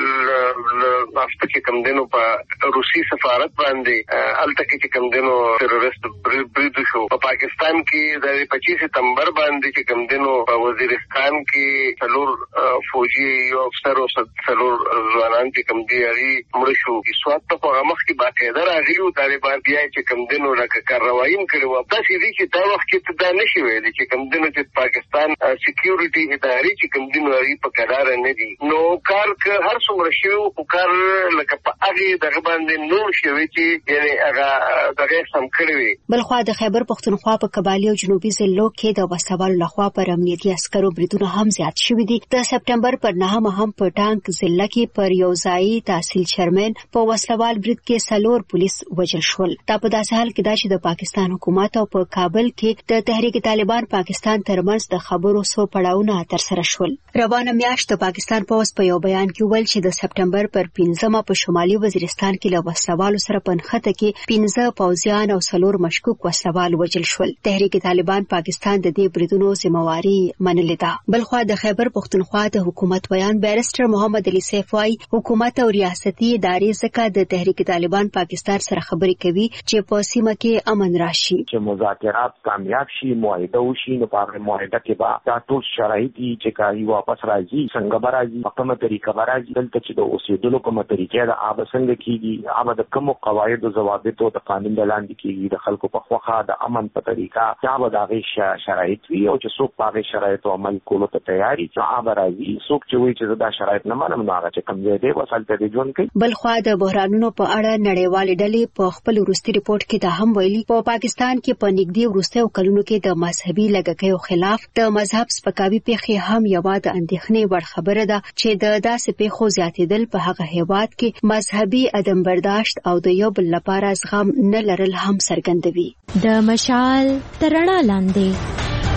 هفته کې کومدنو په روسي سفارت باندې الته کې کومدنو تروریست برید شو. په پاکستان کې د پچیس ستمبر باندې چې کومدنو په وزیرستان کې څلور فوجي یو افسر او څلور ځوانان چې کوم دي هغه مړ شو. سوات په هغه مخ کې باقاعده راغلي طالبان بیا چې کومدنو لکه کاروایم کړو. تاسو دې چې دا وخت کې دا نشي ویلي چې کومدنو چې پاکستان سکیورټي ادارې چې کومدنو هغه په قرار نه دي، نو کار که هر څومره شي او کار لکه په هغه دغه باندې نو شي چې یعنی هغه دغه سم کړی. بلخوا د خیبر پختونخوا په قبایلی او جنوبي ضلعو کې د وسوالو لخوا پر امنیتي عسکرو بریدونه هم زیات شوي دي. د سپټمبر پر نهمه هم په ټانک ضلع کې پر یو ځایي تحصیل چیرمن په وسلوال برید کې څلور پولیس وژل شول. دا په داسې حال کې ده چې د پاکستان حکومت او په کابل کې د تحریک طالبان پاکستان ترمنځ د خبرو څو پړاوونه ترسره شول. روانه میاشت د پاکستان پولیس په یو بیان کې ویل چې د سپټمبر پر پنځمه په شمالي وزیرستان کې له وسلوالو سره په نښته کې پنځه پوځیان او څلور مشکوک وسلوال وژل شول. تحریک طالبان پاکستان د دې بریدونو ذمہواری منلې ده. بلخوا د خیبر پختونخوا د حکومت بیان بیرسټر محمد علي سیف وايي حکومت او ریاستي ادارې ځکه د تحریک طالبان پاکستان سره خبرې کوي چې په سیمه کې امن راشي. چې مذاکرات کامیاب شي، معاهده وشي، نو په هغه معاهده کې به دا ټول شرایط چې کاري واپس راځي، څنګه به راځي، په کومه طریقه به راځي، دلته چې د اوسېدلو کومه طریقه ده هغه څنګه کیږي، هغه د کومو قواعد او ضوابط او د قانون د لاندې کیږي، د خلکو په خوخه د امن په طریقه چې به دغه شرایط وي او چې څوک په هغه شرایطو عمل کولو ته تیاری چې هغه راځي. څوک چې وایي چې دا شرایط نه منم نو هغه چې کوم ځای دی وسالته دی ژوند کوي. بلخوا د بحرانونو په اړه نړیوالې ډلې په خپل وروستي ریپورت کې دا هم ویلي په پاکستان کې په نږدې وروستیو کلونو کې د مذهبي لږکیو خلاف د مذهب سپکاوي پیښې هم یوه د اندېښنې وړ خبره ده چې د داسې پیښو زیاتېدل په هغه هیواد کې مذهبي عدم برداشت او د یو بل لپاره زغم نه لرل هم څرګندوي. د مشال تر رڼا لاندې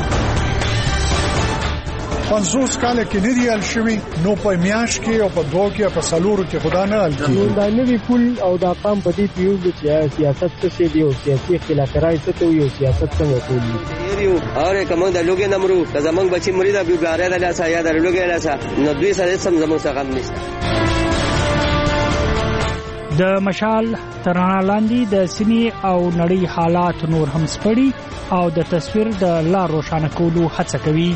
پنځوس کاله کې نه دی حل شوی، نو په میاش کې او په دوه کې په سلورو کې خدا نه حل کیږي. دا نوی پول او دا قام په دې پیو چې سیاست څه دی او سیاسي اختلافات څه ته یو سیاست څنګه کوي یو اور کوم د لوګي نمرو د زمنګ بچی مرید ابي ګاره د لاسه یا د لوګي لاسه نو دوی سره سم زمو څخه غم نشته. د مشال تر رڼا لاندې د سیمې او نړۍ حالات نور هم سپړي او د تصویر د لار روښانه کولو هڅه کوي.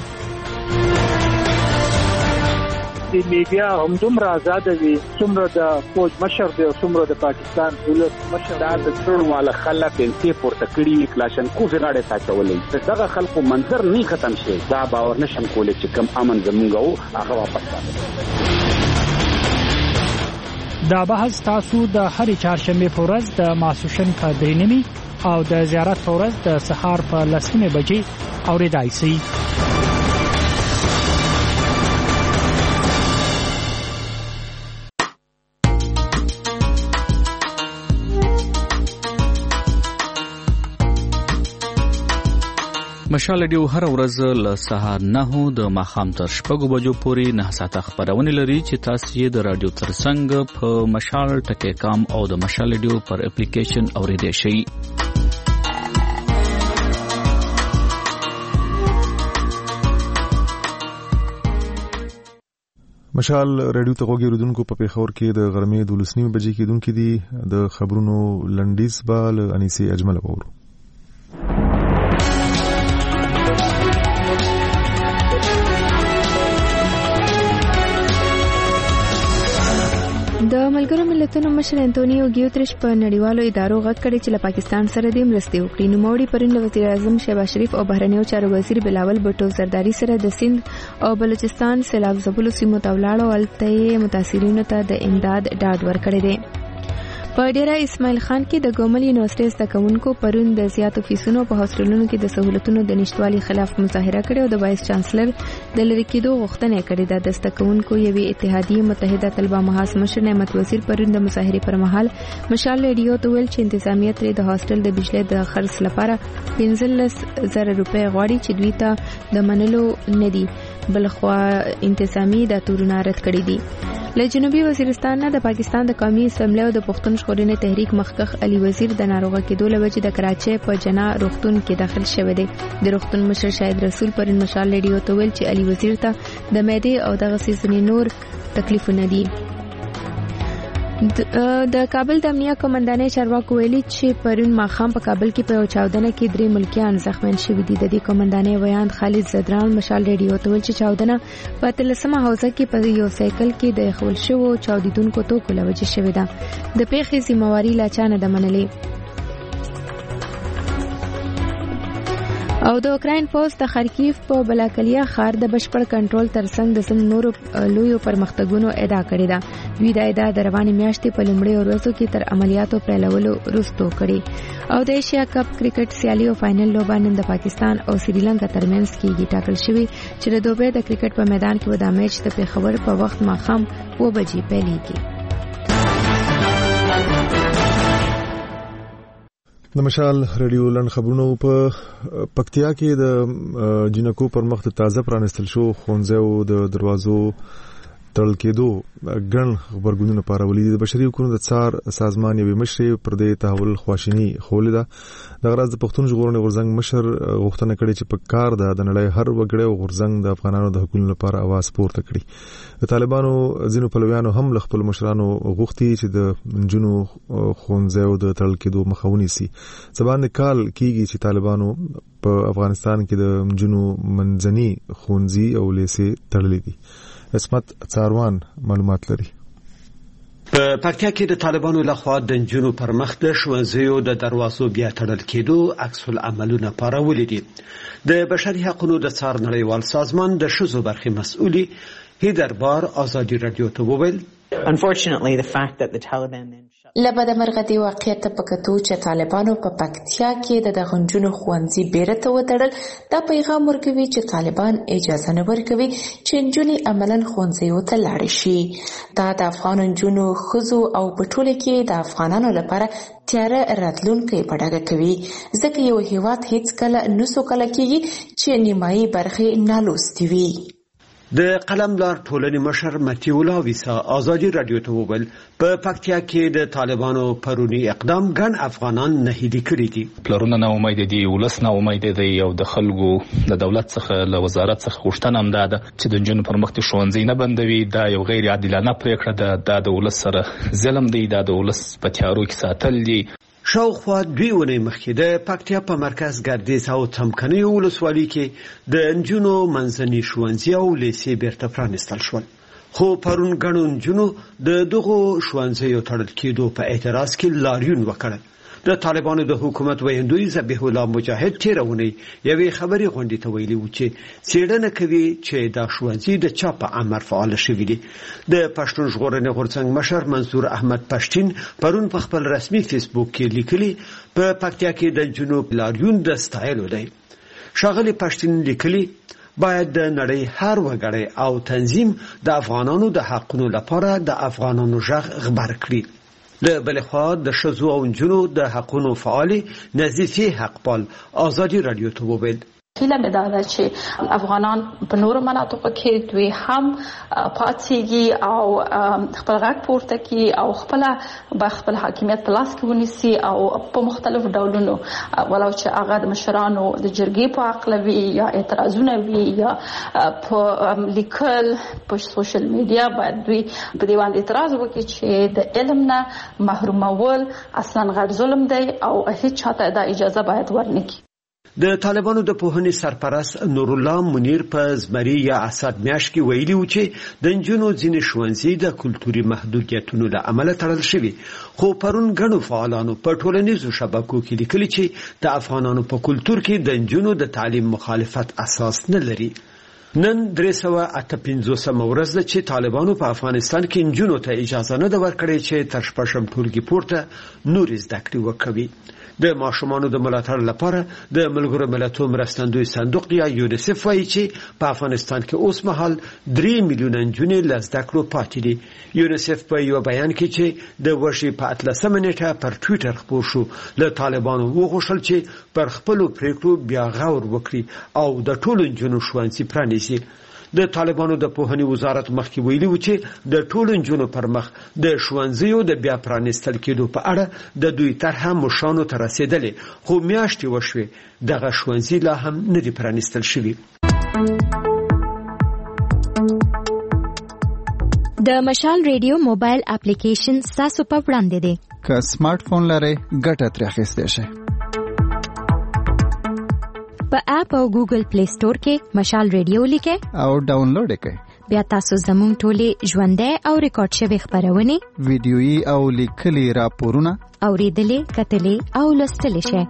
د میډیا هم دومره آزاد وي څومره د فوج مشر دی او څومره د پاکستان دولت مشر. دا د څړو والا خلک انتي پورته کړي کلاشن کو زغاړه ساتولې دغه خلکو منظر نه ختم شي. دا باور نشم کولای چې کم امن زمونږ هغه واپس راځي. دا بحث تاسو د هرې چهارشنبه په ورځ د ماسوشن په درې نیمې او د زیارت په ورځ د سهار په لسمه بجې اوریدای شئ. مشال ډیو هر ورځ له سهار نه د ماخام تر شپږو بجو پورې نه ساعته خبرونه لري چې تاسو یې د رادیو ترڅنګ په مشال ټکی کام او د مشال ډیو پر اپلیکیشن اوریدئ شئ. مشال رادیو ته غوږی ردونکو په پیښور کې د غرمې د لسنیمې بجې کېدونکې دي. د خبرونو لنډیز به له انیسې اجمل وورو. د ملګرو ملتونو مشر انټونیو ګیوتریش په نړیوالو ادارو غږ کړی چې له پاکستان سره د مرستې وکړي. نوموړي پرون له وزیر اعظم شهباز شریف او بهرنیو چارو وزیر بلاول بټو زرداری سره د سند او بلوچستان سیلاب ځپلو سیمو ته ولاړ او هلته یې متاثرینو ته د امداد ډاډ ورکړی دی. په ډیره اسماعیل خان کې د ګومل یونیورسيټي زده کوونکو پرون د زیاتو فیسونو په هاستلونو کې د سہولتونو د نشټوالي خلاف مظاهره کړې او د وایس چانسلر د لری کېدو غوښتنه کړې ده. د زده کوونکو یوې اتحادیې متحده طلبه محاس مشر نعمت وزیر پرون د مظاهرې پر مهال مشال ریډیو ته ویل چې انتظامیه ترې د هاستل د بجلی د خرڅ لپاره پنځلس زره روپۍ غواړي چې دوی ته د منلو نه دي، بلخوا انتظامی د تورونه رد کړي دي. له جنوبي وزیرستان نه د پاکستان د قومي اسمبلی او د پښتون ژغورنې تحریک مخکخ علي وزیر د ناروغه کېدو له وجې د کراچۍ په جنا روغتون کې داخل شوی دی. د روغتون مشر شاهد رسول پرون مشال ریډیو ته ویل چې علي وزیر ته د معدې او دغه سیزنې نور تکلیفونه دي. د کابل د امنیه کمانډانې چارواکو ویلي چې پرون ماښام په کابل کې په یو چاودنه کې درې ملکیان زخمیان شوي دي. د دې کمانډانې ویاند خالد زدران مشال ریډیو ته ویل چې چاودنه په اتلسمه حوزه کې په یو سایکل کې د خول شوو چاودیدونکو توکو له وجې شوې ده. د پیښې ذمہواري لا چا نه ده منلې. او د اوکراین پوز د خارکیف په بلاکلیا ښار د بشپړ کنټرول ترڅنګ د ځینو نورو لویو پرمختګونو ادعا کړې ده. دوی دا ادعا د روانې میاشتې په لومړیو ورځو کې تر عملیاتو پیلولو وروسته کړې. او د ایشیا کپ کرکټ سیالي او فائنل لوبه نن د پاکستان او سریلانکا ترمنځ کېږي. ټاکل شوی چې د دوبۍ د کرکټ په میدان کې به دا میچ د پېښور په وخت ماښام اوه بجې پیلېږي. د مشال ریډیو لن خبرونو په پکتیا کې د جنکو پر مخ تازه پرانستل شو خونځو د دروازو تړل کېدو ګڼ خبرګونونه پارولي. د بشري حقوقو د څار سازمان یوې مشرې پر دې تحول خواشیني خولې ده. د غرض د پښتون ژغورنې غورځنګ مشر غوښتنه کړې چې په کار ده د نړۍ هر وګړی او غورځنګ د افغانانو د حقوقو لپاره आवाज پورته کړي. د طالبانو ځینو پلویانو هم له خپل مشرانو غوښتي چې د جنونو خونځو د تړل کېدو مخه ونیسي. زبان کال کېږي چې طالبانو په افغانستان کې د جنونو منځني خونځي او لیسې تړلې دي. اسمت څاروان معلومات لري. په پکتیا کې د طالبانو لخوا د جنونو پر مخ د ښوونځیو د دروازو بیا تړل کېدو عکس العملونه پارولي دي. د بشري حقوقو د څار نړیوال سازمان د ښځو برخې مسؤلي هیدر بار ازادي رادیو ته وویل Unfortunately, the fact that the Taliban then لبد مرغدي واقعیت په کتو چې طالبانو په پکتیا کې د دغنجونو خوانزي بیرته وتړل دا پیغام ورکوي چې طالبان اجازه نه ورکوي چې نجونې عملاً خوانزي ته لاړ شي. دا د افغان نجونو خزو او په ټوله کې د افغانانو لپاره تیاره راتلونکي پډاګه کوي ځکه یو هیواد هیڅ کله نسو کله کېږي چې نیمایي برخې نالوستي وي. د قلمدار ټولنې مشر متی الله ویسا ازادي رادیو ته وویل په پکتیا کې د طالبانو پرونی اقدام ګڼ افغانان نهیدي کړي دي. پلرونه نه امید دي، ولس نه امید دي او د خلکو د دولت څخه له وزارت څخه غوښتنه هم ده چې د جنونو پر مخ ته ښوونځي نه بندوي. دا یو غیر عادلانه پریکړه ده. دا د ولس سره ظلم دی. دا د ولس په تیارو کې ساتل دي. شاوخوا دوی ونې مخکې د پکتیا په مرکز ګردیز او څمکني ولسوالۍ کې د نجونو منځني ښوونځي او لیسې بیرته پرانستل شول. خو پرون ګڼو نجونو د دغو ښوونځیو تړل کېدو په اعتراض کې لاریون وکړ. د طالبانو د حکومت ویندوی ذبیح الله مجاهد تیرونی یوې خبري غونډې ته ویلي و چې څېړنه کوي چې دا ښوونځي د چا په امر فعال شوي دي. د پښتون ژغورنې غورځنګ مشر منصور احمد پښتین پرون په خپل رسمي فیسبوک کې لیکلي په پکتیا کې د جنوب لاریون د ستایلو دی. ښاغلي پښتین لیکلي باید د نړۍ هر وګړی او تنظیم د افغانانو د حقونو لپاره د افغانانو غږ خبر کړي. له بل خوا د ښځو او نجونو د حقونو فعالي نظیفه حقپال ازادي رادیو ته وویل هیله مې دا ده چې افغانان په نورو مناطقو کې دوی هم پاتېږي او خپل غږ پورته کړي او خپل به خپل حاکمیت په لاس کې ونیسي او په مختلفو ډولونو ولو چې هغه د مشرانو د جرګې په عقله وي یا اعتراضونه وي یا په لیکل په سوشل میډیا باید دوی په دې باندې اعتراض وکړي چې د علم نه محرومول اصلا غیر ظلم دی او هیڅ چاته دا اجازه باید ورنکړي. د طالبانو د پوهنې سرپرست نور الله منیر په زمری یا اسد میاشت کې ویلي و چې د نجونو ځینې ښوونځي د کلتوري محدودیتونو له امله تړل شوي، خو پرون ګڼو فعالانو په ټولنیزو شبکو کې لیکلي چې د افغانانو په کلتور کې د نجونو د تعلیم مخالفت اساس نه لري. نن درې سوه اته پنځوسمه ورځ ده چې طالبانو په افغانستان کې نجونو ته اجازه نه ده ورکړې چې تر شپږم ټولګي پورته نورې زده کړې وکوي. د ماشومانو د ملاتړ لپاره د ملګرو ملتونو مرستندوی صندوق یا یونیسف وایي چې په افغانستان کې اوس مهال درې میلیونه نجونې له زده کړو پاتې دي. یونیسف په یو بیان کې چې د ورشي په اتلسمه نیټه پر ټویټر خپور شو، له طالبانو وغوښتل چې پر خپلو پریکړو بیا غور وکړي او د ټولو نجونو ښوونځي پرانیزي. د طالبانو د پوهنې وزارت مخکې ویلي و چې د ټولو نجونو پر مخ د ښوونځیو د بیا پرانیستل کېدو په اړه د دوی طرحه مشرانو ته رسېدلې، خو میاشتې وشوې دغه ښوونځي لا هم نه دي پرانیستل شوي. د مشال ریډیو موبایل اپلیکیشن ستاسو په وړاندې دی. که سمارټ فون لرئ ګټه ترې اخیستی شئ. په اپ او ګوګل پلی سٹور کې مشال ریډیو لیکئ او ډاونلوډ کړئ. بیا تاسو زموږ ټولې ژوندۍ او ریکارډ شوې خبرونه، ویډیويي او لیکلي راپورونه اوریدلې، کتلې او لوستلې شئ.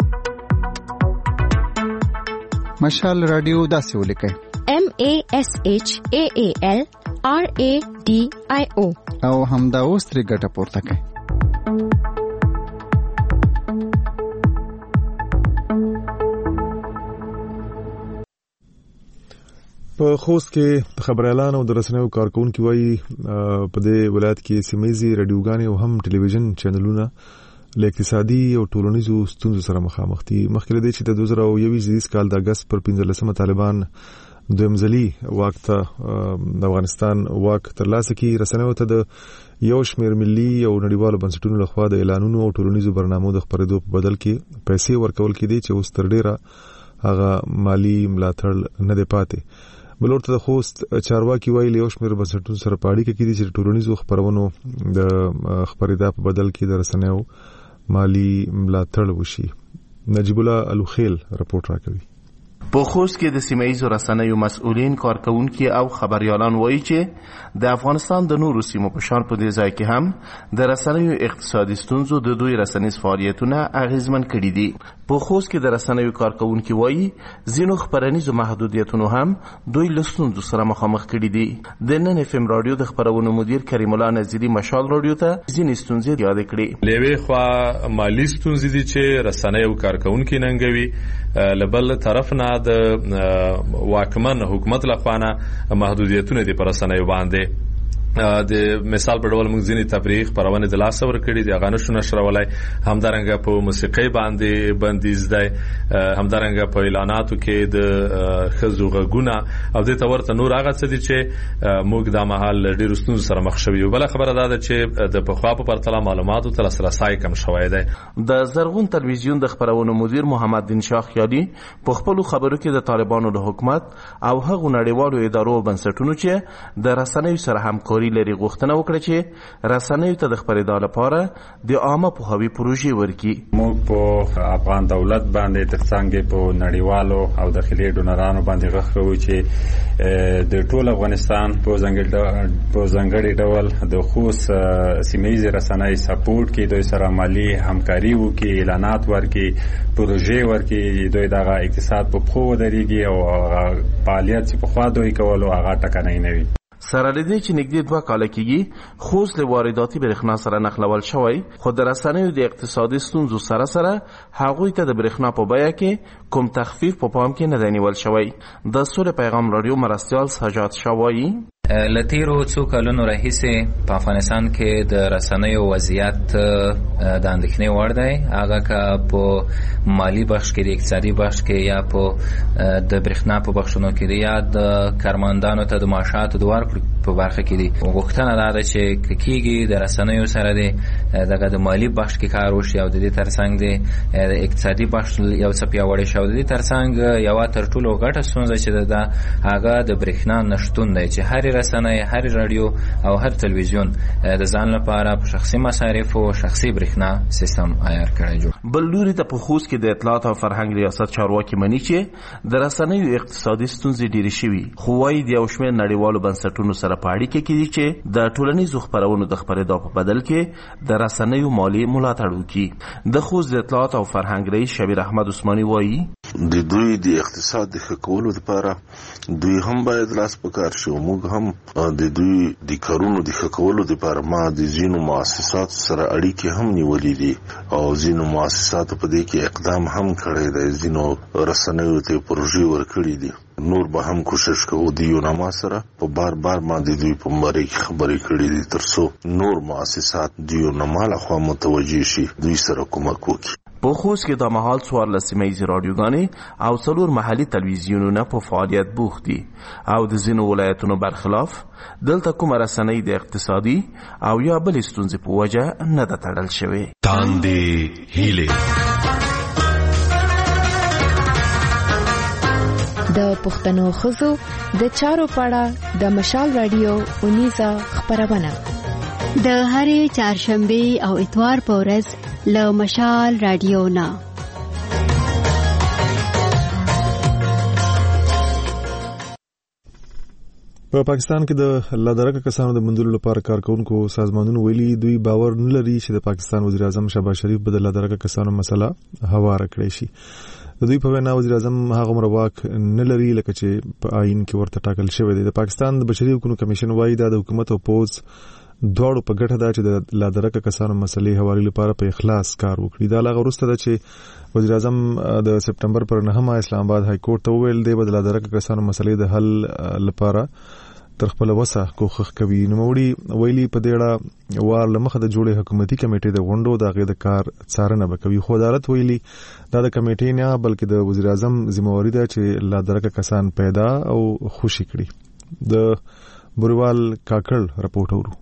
مشال رادیو داسې ولیکئ: M A S H A A L R A D I O او همدا اوس ترې ګټه پورته کړئ. په خوست کې خبريالان او د رسنیو کارکونکو وایي په دې ولایت کې سیمایي رادیوګانې او هم ټلویزیون چینلونه له اقتصادي او ټولنیزو ستونزو سره مخامخ دي. مخکې له دې چې د دوه زره یوولس کال د اگست پر پنځلسمه طالبان دویم ځلي واک ته د افغانستان واک ترلاسه کړي، رسنیو ته د یو شمېر ملي او نړیوالو بنسټونو لخوا د اعلانونو او ټولنیزو برنامو د خپرېدو په بدل کې پیسې ورکول کېدي چې اوس تر ډېره هغه مالی ملاتړ نه دی پاتې. بلور ته د خوست چارواکي وایي له یو شمېر بنسټونو سره په اړیکه کې دي چې ټولنیزو خپرونو د خپرېدا په بدل کې د رسنیو مالی ملاتړ وشي. نجیب الله الوخیل رپورټ راکوي. په خوست کې د سیمایي رسنیو مسؤلین، کارکونکي او خبريالان وایي چې د افغانستان د نورو سیمو په شان په دې ځای کې هم د رسنیو اقتصادي ستونزو د دوی رسنیز فعالیتونه اغیزمن کړي دي. په خوست کې د رسنیو کارکونکي وایي ځینو خبرنیزو محدودیتونو هم دوی له ستونزو سره مخامخ کړي دي. د نن اف ام رادیو د خبرونو مدیر کریم الله نظری مشال رادیو ته ځینې ستونزې یاد کړې. لوي خو مالی ستونزې دي چې رسنیو کارکونکي ننګوي، لبل طرف نه د واکمن حکومت لخوانه محدودیتونه دي پر رسنیو باندې. د مثال په ډول موږ ځینې تفریح خبرونه د لاس ور کړی دي، هغه نشو نشرولای، همدارنګه په موسیقي باندې بندیز دی، همدارنګه په اعلاناتو کې د خزو غږونه او د تورته نور هغه څه دي چې موږ د محل ډیر ستونزو سره مخ شوي. بل خبره ده چې د پخوا په پرتله معلوماتو تر لاسرسي کم شوی دی. د زرغون تلویزیون د خبرونو مدیر محمد دین شاه خیالي په خپل خبرو کې د طالبانو د حکومت او هغو نړیوالو ادارو او بنسټونو چې د رسنیو سره همکاري لري غوښتنه وکړه چې رسنیو ته د خبرېدا لپاره د عامه پوهاوي پروژې ورکړي. موږ په افغان دولت باندې ترڅنګ په نړیوالو او داخلي ډونرانو باندې غږ کوو چې د ټول افغانستان په ځانګړي ډول د خوست سیمایي رسنۍ سپورټ کې دوی سره مالی همکاري وکړي، اعلانات ورکړي، پروژې ورکړي، دوی دغه اقتصاد په پخو ودرېږي او فعالیت چې په خوا دوی کولو هغه ټکنۍ نه وي. سره لدې چې نږدې دوه کاله کېږي خوست له وارداتي برېښنا سره نښلول شوی، خو د رسنیو د اقتصادي ستونزو سره سره هغوی ته د برېښنا په بیه کې کوم تخفیف په پام کې نه دی نیول شوی. د سولې پیغام رادیو مرستیال سجاد شاه وایي لتیرو څو کلونو راهیسې په افغانستان کې د رسنیو وضعیت د اندېښنې وړ دی، هغه که په مالی بخش کې، د اقتصادي بخش کې، یا په د برېښنا په بخشونو کې دی، یا د کارمندانو ته د معاشاتو د ورکړې په برخه کې دي. غوښتنه دا ده چې کېږي د رسنیو سره د د مالی بخش کې کار وشي او د دې ترڅنګ د اقتصادي بخش یو څه پیاوړی شي. د دې ترڅنګ یو تر ټولو غټه ستونزه چې ده هغه د برېښنا نشتون دی چې هر رسنۍ، هر رادیو او هر تلویزیون د ځان لپاره په شخصي مصارف او شخصي برېښنا سیستم عیار کړی جوړ. بل لوري ته په خوست کې د اطلاعات او فرهنګ ریاست چارواکي مني چې د رسنیو اقتصادي ستونزې ډېرې شوي، خو وايي د یو شمېر نړیوالو بنسټونو سره په اړیکه کې دي چې د ټولنیزو خپرونو د خپرېدو په بدل کې د رسنیو مالي ملاتړ وکړي. د خوست د اطلاعات او فرهنګ رئیس شبیر احمد عثماني وايي د دوی د اقتصاد د ښه کولو لپاره دوی هم باید لاس په کار شي. موږ هم د دوی د کارونو د ښه کولو لپاره ما د ځینو مؤسساتو سره اړیکې هم نیولې دي او ځینو مؤسساتو په دې کې اقدام هم کړی دی، ځینو رسنیو ته پروژې ورکړي دي. نور به هم کوشش کوو د یوناما سره په بار بار باندې دوی په مبارک خبرې کړې دي ترڅو نور مؤسسات د یوناما لخوا متوجه شي دوی سره کومک وکړي. په خوست کې د مهال څوارلس سیمه ییزې راډیوګانې او څلور محلي تلویزیونونه په فعالیت بوخت دي او د ځینو ولایتونو برخلاف دلته کومه رسنۍ د اقتصادي او یا بلې ستونزې په وجه نه ده تړل شوې. تاندې هیلې د پښتنو ښځو د چارو پاړه د مشال رادیو اونیزه خبرونه د هرې چهارشنبه او اتوار په ورځ له مشال رادیو نه. په پاکستان کې د لادرکه کسانو د مندلو لپاره کارکونکو سازمانونو ویلي دوی باور نه لري چې د پاکستان وزیر اعظم شهباز شریف به د لادرکه کسانو مسله هواره کړی شي. د دوی په وینا وزیر اعظم هغه مرواک نه لري لکه چې په آئین کې ورته ټاکل شوی دی. د پاکستان د بشري حقوقو کمیشن وايي دا د حکومت او پوز دواړو په ګټه ده چې د لادرکه کسانو مسلې حوالې لپاره په اخلاص کار وکړي. دا لغه وروسته ده چې وزیر اعظم د سپټمبر پر نهمه اسلام آباد های کورټ ته وویل دی به د لادرکه کسانو مسلې د حل لپاره تر خپل وسه کوښښ کوي. نوموړي ویلي په دې اړه وار لمخه د جوړې حکومتي کمیټې د غونډو د هغې د کار څارنه به کوي. خو عدالت ویلي دا د کمیټې نه بلکې د وزیر اعظم ذمہواری ده چې لادرکه کسان پیدا او خوشي کړي. د بوریوال کاکړ رپورټ اورو.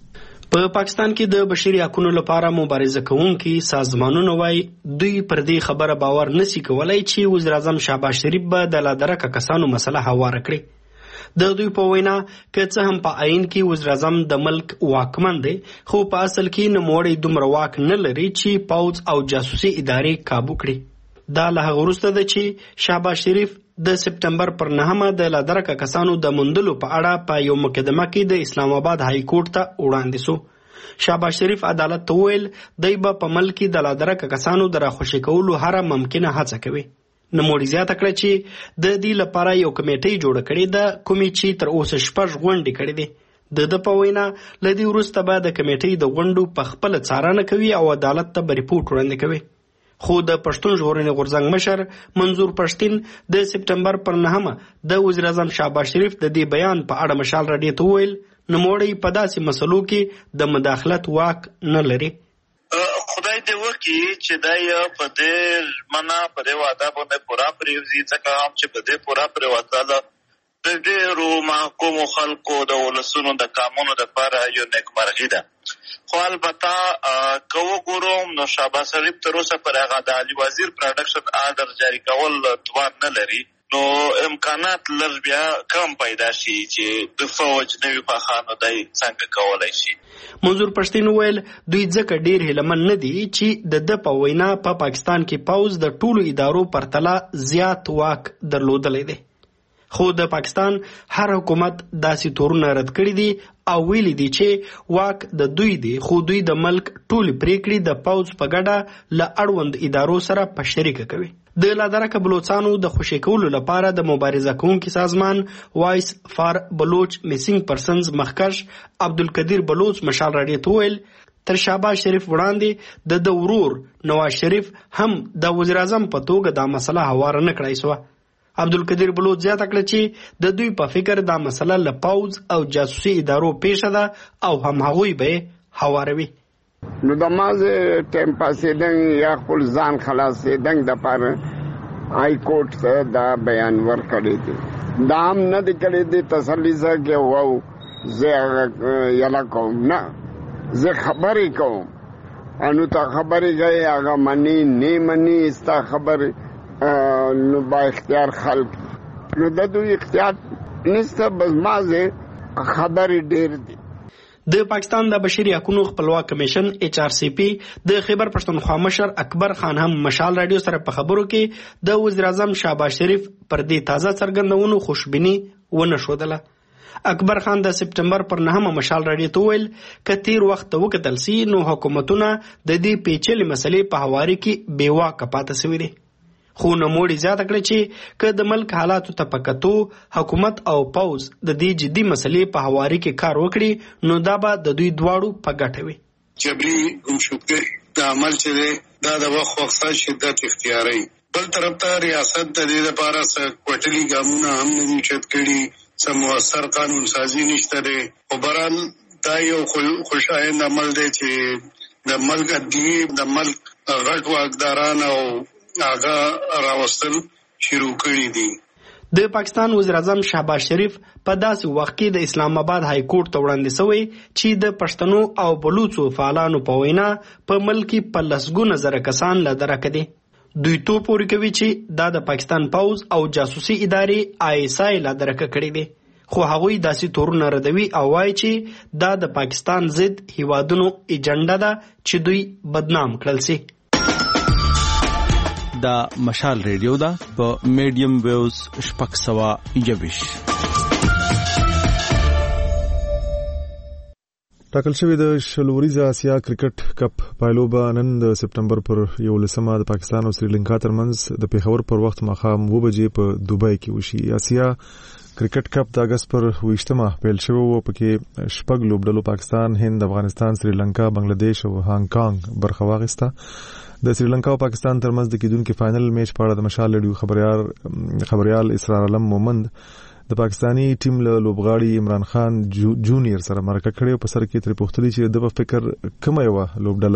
په پاکستان کې د بشري حقوقو لپاره مبارزه کوونکي سازمانونه وايي دوی پر دې خبره باور نشي کولای چې وزیر اعظم شهباز شریف به د لادرکه کسانو مسله هواره کړي. د دوی په وینا که څه هم په آئین کې وزیر اعظم د ملک واکمن دی، خو په اصل کې نوموړی دومره واک نه لري چې پوځ او جاسوسي ادارې کابو کړي. دا له هغه وروسته ده چې شهباز شریف د سپټمبر پر نهمه د لادرکه کسانو د موندلو په اړه په یو مقدمه کې د اسلام آباد های کورټ ته وړاندې شو. شهباز شریف عدالت ته وویل دی به په ملک کې د لادرکه کسانو د راخوشي کولو هره ممکنه هڅه کوي. نوموړي زیاته کړه چې د دې لپاره یو کمیټې جوړه کړې ده، کومې چې تر اوسه شپږ غونډې کړې دي. د ده په وینا له دې وروسته به د کمیټې د غونډو په خپله څارنه کوي او عدالت ته به ریپورټ وړاندې کوي. خو د پښتون ژغورنې غورځنګ مشر منظور پښتين د سپټمبر پر نهمه د وزیر اعظم شهباز شریف د دې بیان په اړه مشال راډیو ته وویل نوموړی په داسې مسلو کې د مداخلت واک نه لري. خدای دې وکړي چې دا یې په دې معنا په دې واده باندې پورا پریوزي ځکه هم چې په دې پورا پریوځاله د ډېرو محکومو خلکو د ولسونو د قانونو لپاره یو نیکمرغي ده. خو البته که وګورم نو شهباز شریف تر اوسه پر هغه د علي وزیر پروډکشن آرډر جاری کول توان نه لري، نو امکانات لږ بیا کم پیدا شي چې د فوج نوي پاخانو دی څنګه کولی شي. منظور پښتين ویل دوی ځکه ډیر هیلمن نه دي چې د د په وینا په پاکستان کې پوز د ټولو ادارو پرتله زیات واک درلودلی دی. خو د پاکستان هر حکومت داسې تورونه رد کړي دي او ویلي دي چې واک د دوی دی، خو دوی د ملک ټولې پریکړې د پوز په ګډه له اړوند ادارو سره په شریکه کوي. د لادرکه بلوچستانو د خوشي کولو لپاره د مبارزه کوونکي سازمان وایس فار بلوچ میسنګ پرسنز مخکش عبدالقدیر بلوچ مشال راډیو ته ویل تر شهباز شریف وړاندې د د ورور نواز شریف هم د وزیر اعظم په توګه دا مسله هواره نه کړای سوه. عبدالقدیر بلوچ زیاته کړه چې د دوی په فکر دا مسله له پوز او جاسوسي ادارو پیښه ده او هم هغوی به هواروي. نو د مازه ټیم پاسېدنګ یا خپل ځان خلاصېدنګ دپاره های کورټ ته دا بیان ورکړی دی. دا هم نه دی کړی دی تسلي سره کې وو زه یلا کوم نه زه خبرې کوم انو ته خبرې کوي هغه منی نه منی ستا خبرې نو با اختیار خلق نو د دوی اختیار نسته بس مازه خبرې ډېر دي. د پاکستان د بشري حقوقو خپلواک کمیشن ایچ آر سی پی د خیبر پښتونخوا مشر اکبر خان هم مشال رادیو سره په خبرو کې د وزیر اعظم شهباز شریف پر دې تازه څرګندونو خوشبینی ونه ښودله. اکبر خان د سپټمبر پر نهمه مشال رادیو ته ویل ک تیر وخت وکتل سي نو حکومتونه د دې پیچلې مسلې په حواله کې بیواکه پاتې شوي دي. خو نوموړي زیاته کړه چې که د ملک حالاتو ته پکتو حکومت او پوز د دې جدي مسلې په حواله کې کار وکړي نو دا به د دوی دواړو په ګټه وي. جبري ګمشدګي د عمل چې دا د وخت وخت شدت اختیاري بل طرف ته ریاست د دې لپاره څه کوټلي ګامونه هم نه چت کړي سم موثر قانون سازي نشته ده او برال دا یو خوشاینده عمل دی چې د ملک دی د ملک غټ واکداران او هغه راوستل شروع کړي دي. د پاکستان وزیر اعظم شهباز شریف په داسې وخت کې د اسلام آباد های کورټ ته وړاندې شوی چې د پښتنو او بلوچو فعالانو په وینا په ملک په لسګونه زره کسان له درکه دي. دوی تو پورې کوي چې دا د پاکستان پوز او جاسوسي ادارې آی ایس آی له درکه کړي دي خو هغوی داسې تورونه ردوي او وایي چې دا د پاکستان ضد هیوادونو ایجنډا ده چې دوی بدنام کړل سي. دا مشال ریډیو دا په میډیم ویوز شپږ سوه یویش. ټاکل شوی د شلوریزه اسیا کرکټ کپ پایلوبه نن د سپټمبر پر یولسمه د پاکستان او سریلانکا ترمنځ د پیښور پر وخت ماښام اوه بجې په دوبۍ کې وشي. اسیا کرکټ کپ د اگست پر ویشتمه پیل شوی و پکې شپږ لوبډلو پاکستان، هند، افغانستان، سریلانکا، بنگلاديش او هانګ کانګ برخه واخیسته. د سریلانکا او پاکستان ترمنځ د کیدونکو فائنل میچ په اړه د مشال رادیو خبريال خبريال اسرار علم مومند د پاکستانی ټیم له لوبغاړي عمران خان جو جونیئر سره مرکه کړې او په سر کې تر پوښتنې چې د فکر کومه یو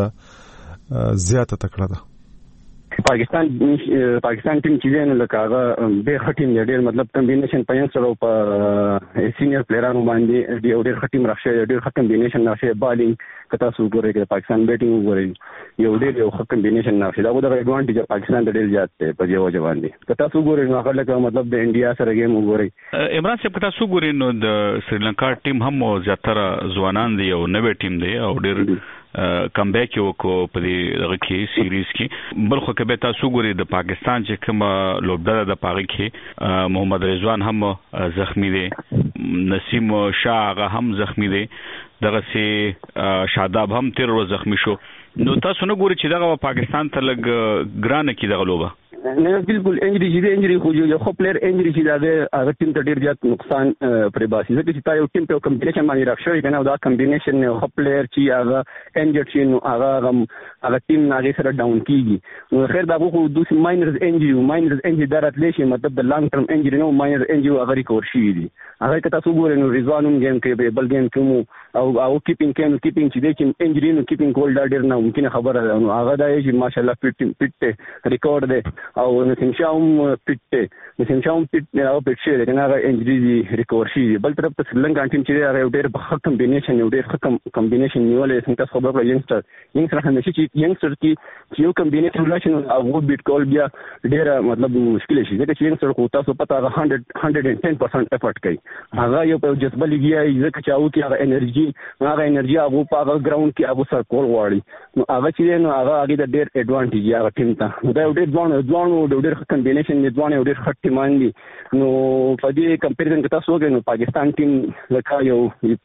لوبډله زیاته تکړه ده. پاکستان پاکستان ټیم چې دی نو لکه هغه ډېر ښه ټیم دی، ډېر مطلب کمبینیشن په ینګسټر او په سینیئر پلیرانو باندې ډېر ډېر ښه ټیم راښی، ډېر ښه کمبینیشن راښی. بالینګ که تاسو وګورئ که پاکستان بیټینګ وګورئ یو ډېر یو ښه کمبینیشن راښی. دا خو دغه ایډوانټیج پاکستان ته ډېر زیات دی په دې وجه باندې. که تاسو وګورئ نو هغه لکه مطلب د انډیا سره ګیم وګورئ. عمران صاحب که تاسو وګورئ نو د سریلانکا ټیم هم زیاتره ځوانان دی او نوی ټیم دی او ډېر کم بیک وکړو په دې دغه کې سیریز کې. بل خو که به تاسو ګورئ د پاکستان چې کومه لوبډله د پاغي کې محمد رضوان هم زخمی دی، نسیم شاه هغه هم زخمی دی، دغه سي شاداب هم تیر ورځ زخمی شو. نو تاسو نه ګورئ چې دغه پاکستان ته لګ ګرانه کې دغه لوبه نه بالکل انجری چې دی انجری خو یو خو پلیر انجری چې دا هغه ټیم ته ډیر زیات نقصان پرې باسي. ځکه چې تا یو ټیم په کمبینیشن باندې راښوي کنه او دا کمبینیشن خو پلیر چې هغه انجری شي نو هغه هغه ټیم هغه سره ډاون کیږي. نو خیر دا خو دوی ماینرز انجری ماینرز انجری دراتلی شي مطلب د لانګ ټرم انجری نو ماینر انجری هغه ریکور شي دي. هغه که تاسو ګورئ نو رضوان هم ګیم کې بل ګیم کې او او کیپینګ کې نو کیپینګ چې دی چې انجری نو کیپینګ کول دا ډیر نه ممکن خبره ده. نو هغه دا چې ماشاءالله فټ فټ ریکورډ دی او نسیم شاه هم فټ دی نسیم شاه هم فټ او فټ شي کنه هغه انجری دی ریکور شي. بل طرف ته سریلانکا ټیم چې دی هغه ډیر ښه کمبینیشن یو ډیر ښه کمبینیشن نیولې څنګه تاسو خبره ینګسټر ینګسټر همیشه چې ینګسټر کې یو کمبینیشن راشي نو هغه بیت کول بیا ډیر مطلب مشکل شي. ځکه چې ینګسټر کو تاسو پته هغه one hundred ten percent افورت کوي، هغه یو په جذبه لګي ځکه چې هغه کې هغه انرژي هغه انرژي هغه په هغه ګراوند کې هغه سر کول غواړي. نو هغه چې نو هغه هغه د ډیر ایڈوانټیج هغه ټیم ته دا ډیر ځوان ځوان ډیر کمبینیشن دی ځوان ډیر ښه ټیمان دي. نو په دې کمپیریزن کې تاسو وګورئ نو پاکستان ټیم لکه یو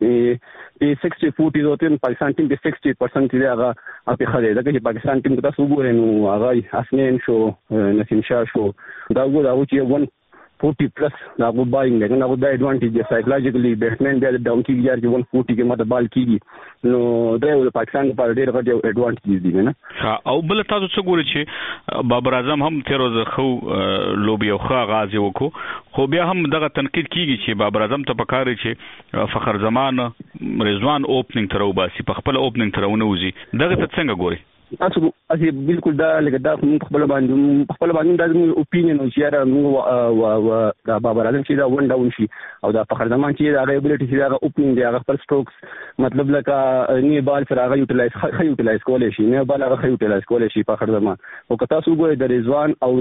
په sixty forty دوتن پاکستان ټیم په sixty percent دی هغه په خاله ځکه چې پاکستان ټیم کې تاسو وګورئ نو هغه حسنین شو نسیم شاه شو دا وګورئ چې one forty plus دا وو بالینګ دی نو دا ایڈوانټیج دی سایکولوژیکلی بیټسمن بیا د ډاون کیږي چې one forty کې ماته بال کیږي نو دا د پاکستان لپاره ډېر غوډ ایڈوانټیج دی نه. او بل تاسو څه ګورئ چې بابر اعظم هم تیر ورځ خو لوبي او خو غازي وکړو خو بیا هم دغه تنقید کیږي چې بابر اعظم ته پکاري چې فخر زمان رضوان اوپننګ تر وباسي په خپل اوپننګ تر ونه وزي. دغه څنګه ګورئ؟ تاسو اسی بالکل دا لکه دا خپل باندې خپل باندې د اوپینین او چې موږ دا بابر اعظم چې دا ون ډاون شي او دا فخر زمان چې دا ابیلیټی چې دا اوپننګ دی هغه خپل سټروکس مطلب لکه نی بال سره هغه یوټیلایز خو یوټیلایز کولای شي نه بال هغه یوټیلایز کولای شي فخر زمان او که تاسو ګورئ د رضوان او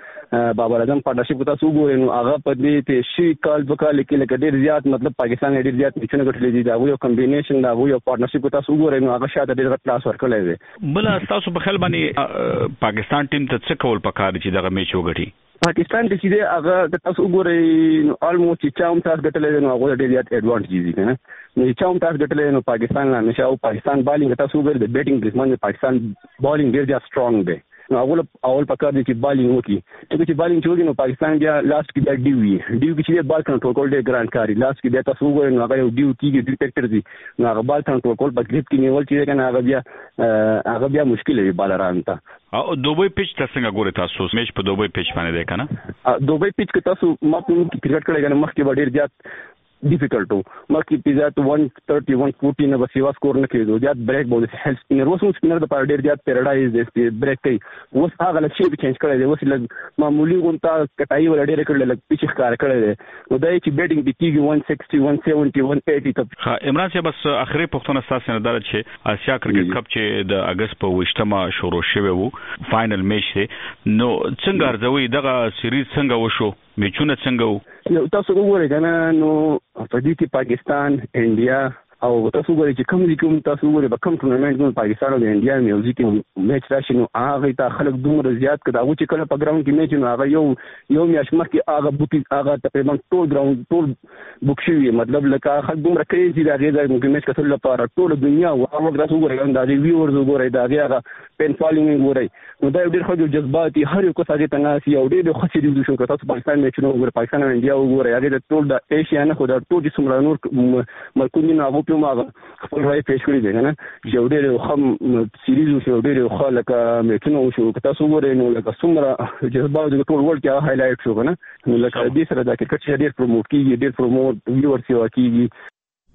د بابر اعظم پارټنرشپ کو تاسو ګورئ نو هغه په دې ته شي کال وکړه لیکن لکه ډیر زیات مطلب پاکستان ډیر زیات میچونه غټلې دي دا یو کمبینیشن دا یو پارټنرشپ کو تاسو ګورئ نو هغه شاته ډیر کلاس ورکړل دی بل تاسو په خپل باندې پاکستان ټیم ته څه کول پکار چې دغه میچ وګټي پاکستان چې دی هغه تاسو وګورئ نو آلموست چې چاوم تاسو ګټلې نو هغه ډیر زیات ایڈوانټیج دي کنه نو چې چاوم تاسو ګټلې نو پاکستان همیشه او پاکستان بالینګ تاسو وګورئ د بیټینګ دښمن پاکستان بالینګ ډیر زیات سترونګ دی نو اول اول پکار دي چې بالینګ وکړي چې بالینګ چوي نو پاکستان بیا لاست کې بیا ډیو وي ډیو کې چې بال کنټرول کول ډیر ګران کاری لاست کې بیا تاسو وګورئ نو هغه ډیو کیږي ډیټیکټر دي نو هغه بال کنټرول کول په گریپ کې نیول چې کنه هغه بیا هغه بیا مشکل وي بالران ته او دوبۍ پیچ تاسو څنګه ګورئ تاسو میچ په دوبۍ پیچ باندې ده کنه دوبۍ پیچ کې تاسو ما په کرکټ کړه کنه مخکې ډیر زیات ډیفیکلټ و مخکې پیزات one thirty one forty نه بس یو سکور نه کېدو زیات بریک بول هیل سپینر وسو سپینر د پاره ډیر زیات پیراډایز دی بریک کوي اوس هغه لکه شی چینج کړی دی اوس لږ معمولی غونټه کټای ول ډیر کړل لږ پیچ ښکار کړی دی نو دا چې بیټینګ دی کیږي one sixty one seventy one eighty ته ها عمران صاحب بس اخري پښتون تاسو نه درته چې اسیا کرکټ کپ چې د اگست په وشتمه شروع شوه وو فائنل میچ دی نو څنګه ارزوي دغه سیریز څنګه وشو میچونه څنګه وو تاسو وګورئ کنه نو په دې کې پاکستان انډیا او تاسو وګورئ چې کوم دي کوم تاسو وګورئ په کوم ټورنمنت کې پاکستان او انډیا میوزیک میچ راشي نو هغه ته خلک دومره زیات کړه او چې کله په ګراوند کې میچ نو هغه یو یو میاش مخکې هغه بوکي هغه تقریبا ټول ګراوند ټول بوک شوی مطلب لکه خلک دومره کریزي دا غي د میچ کتل لپاره ټول دنیا او هغه تاسو وګورئ دا ریویورز وګورئ دا هغه پین فالینګ وګورئ نو دا ډېر خو جذباتي هر یو څه هغه تناسي او ډېر خوشي دي شو تاسو پاکستان میچ نو وګورئ پاکستان او انډیا وګورئ هغه د ټول د ایشیا نه خو د ټول څومره نور ملکونه نه وو په ماغه خپل راي پیش کړی دی نه چې ډېر خم سیریز شو ډېر خو لکه میچونه شو تاسو وګورئ نو لکه څومره جذبات د ټول ورلد کې هایلایټ شو کنه نو لکه دې سره د کرکټ ډېر پروموټ کیږي ډېر پروموټ ویورز یو کیږي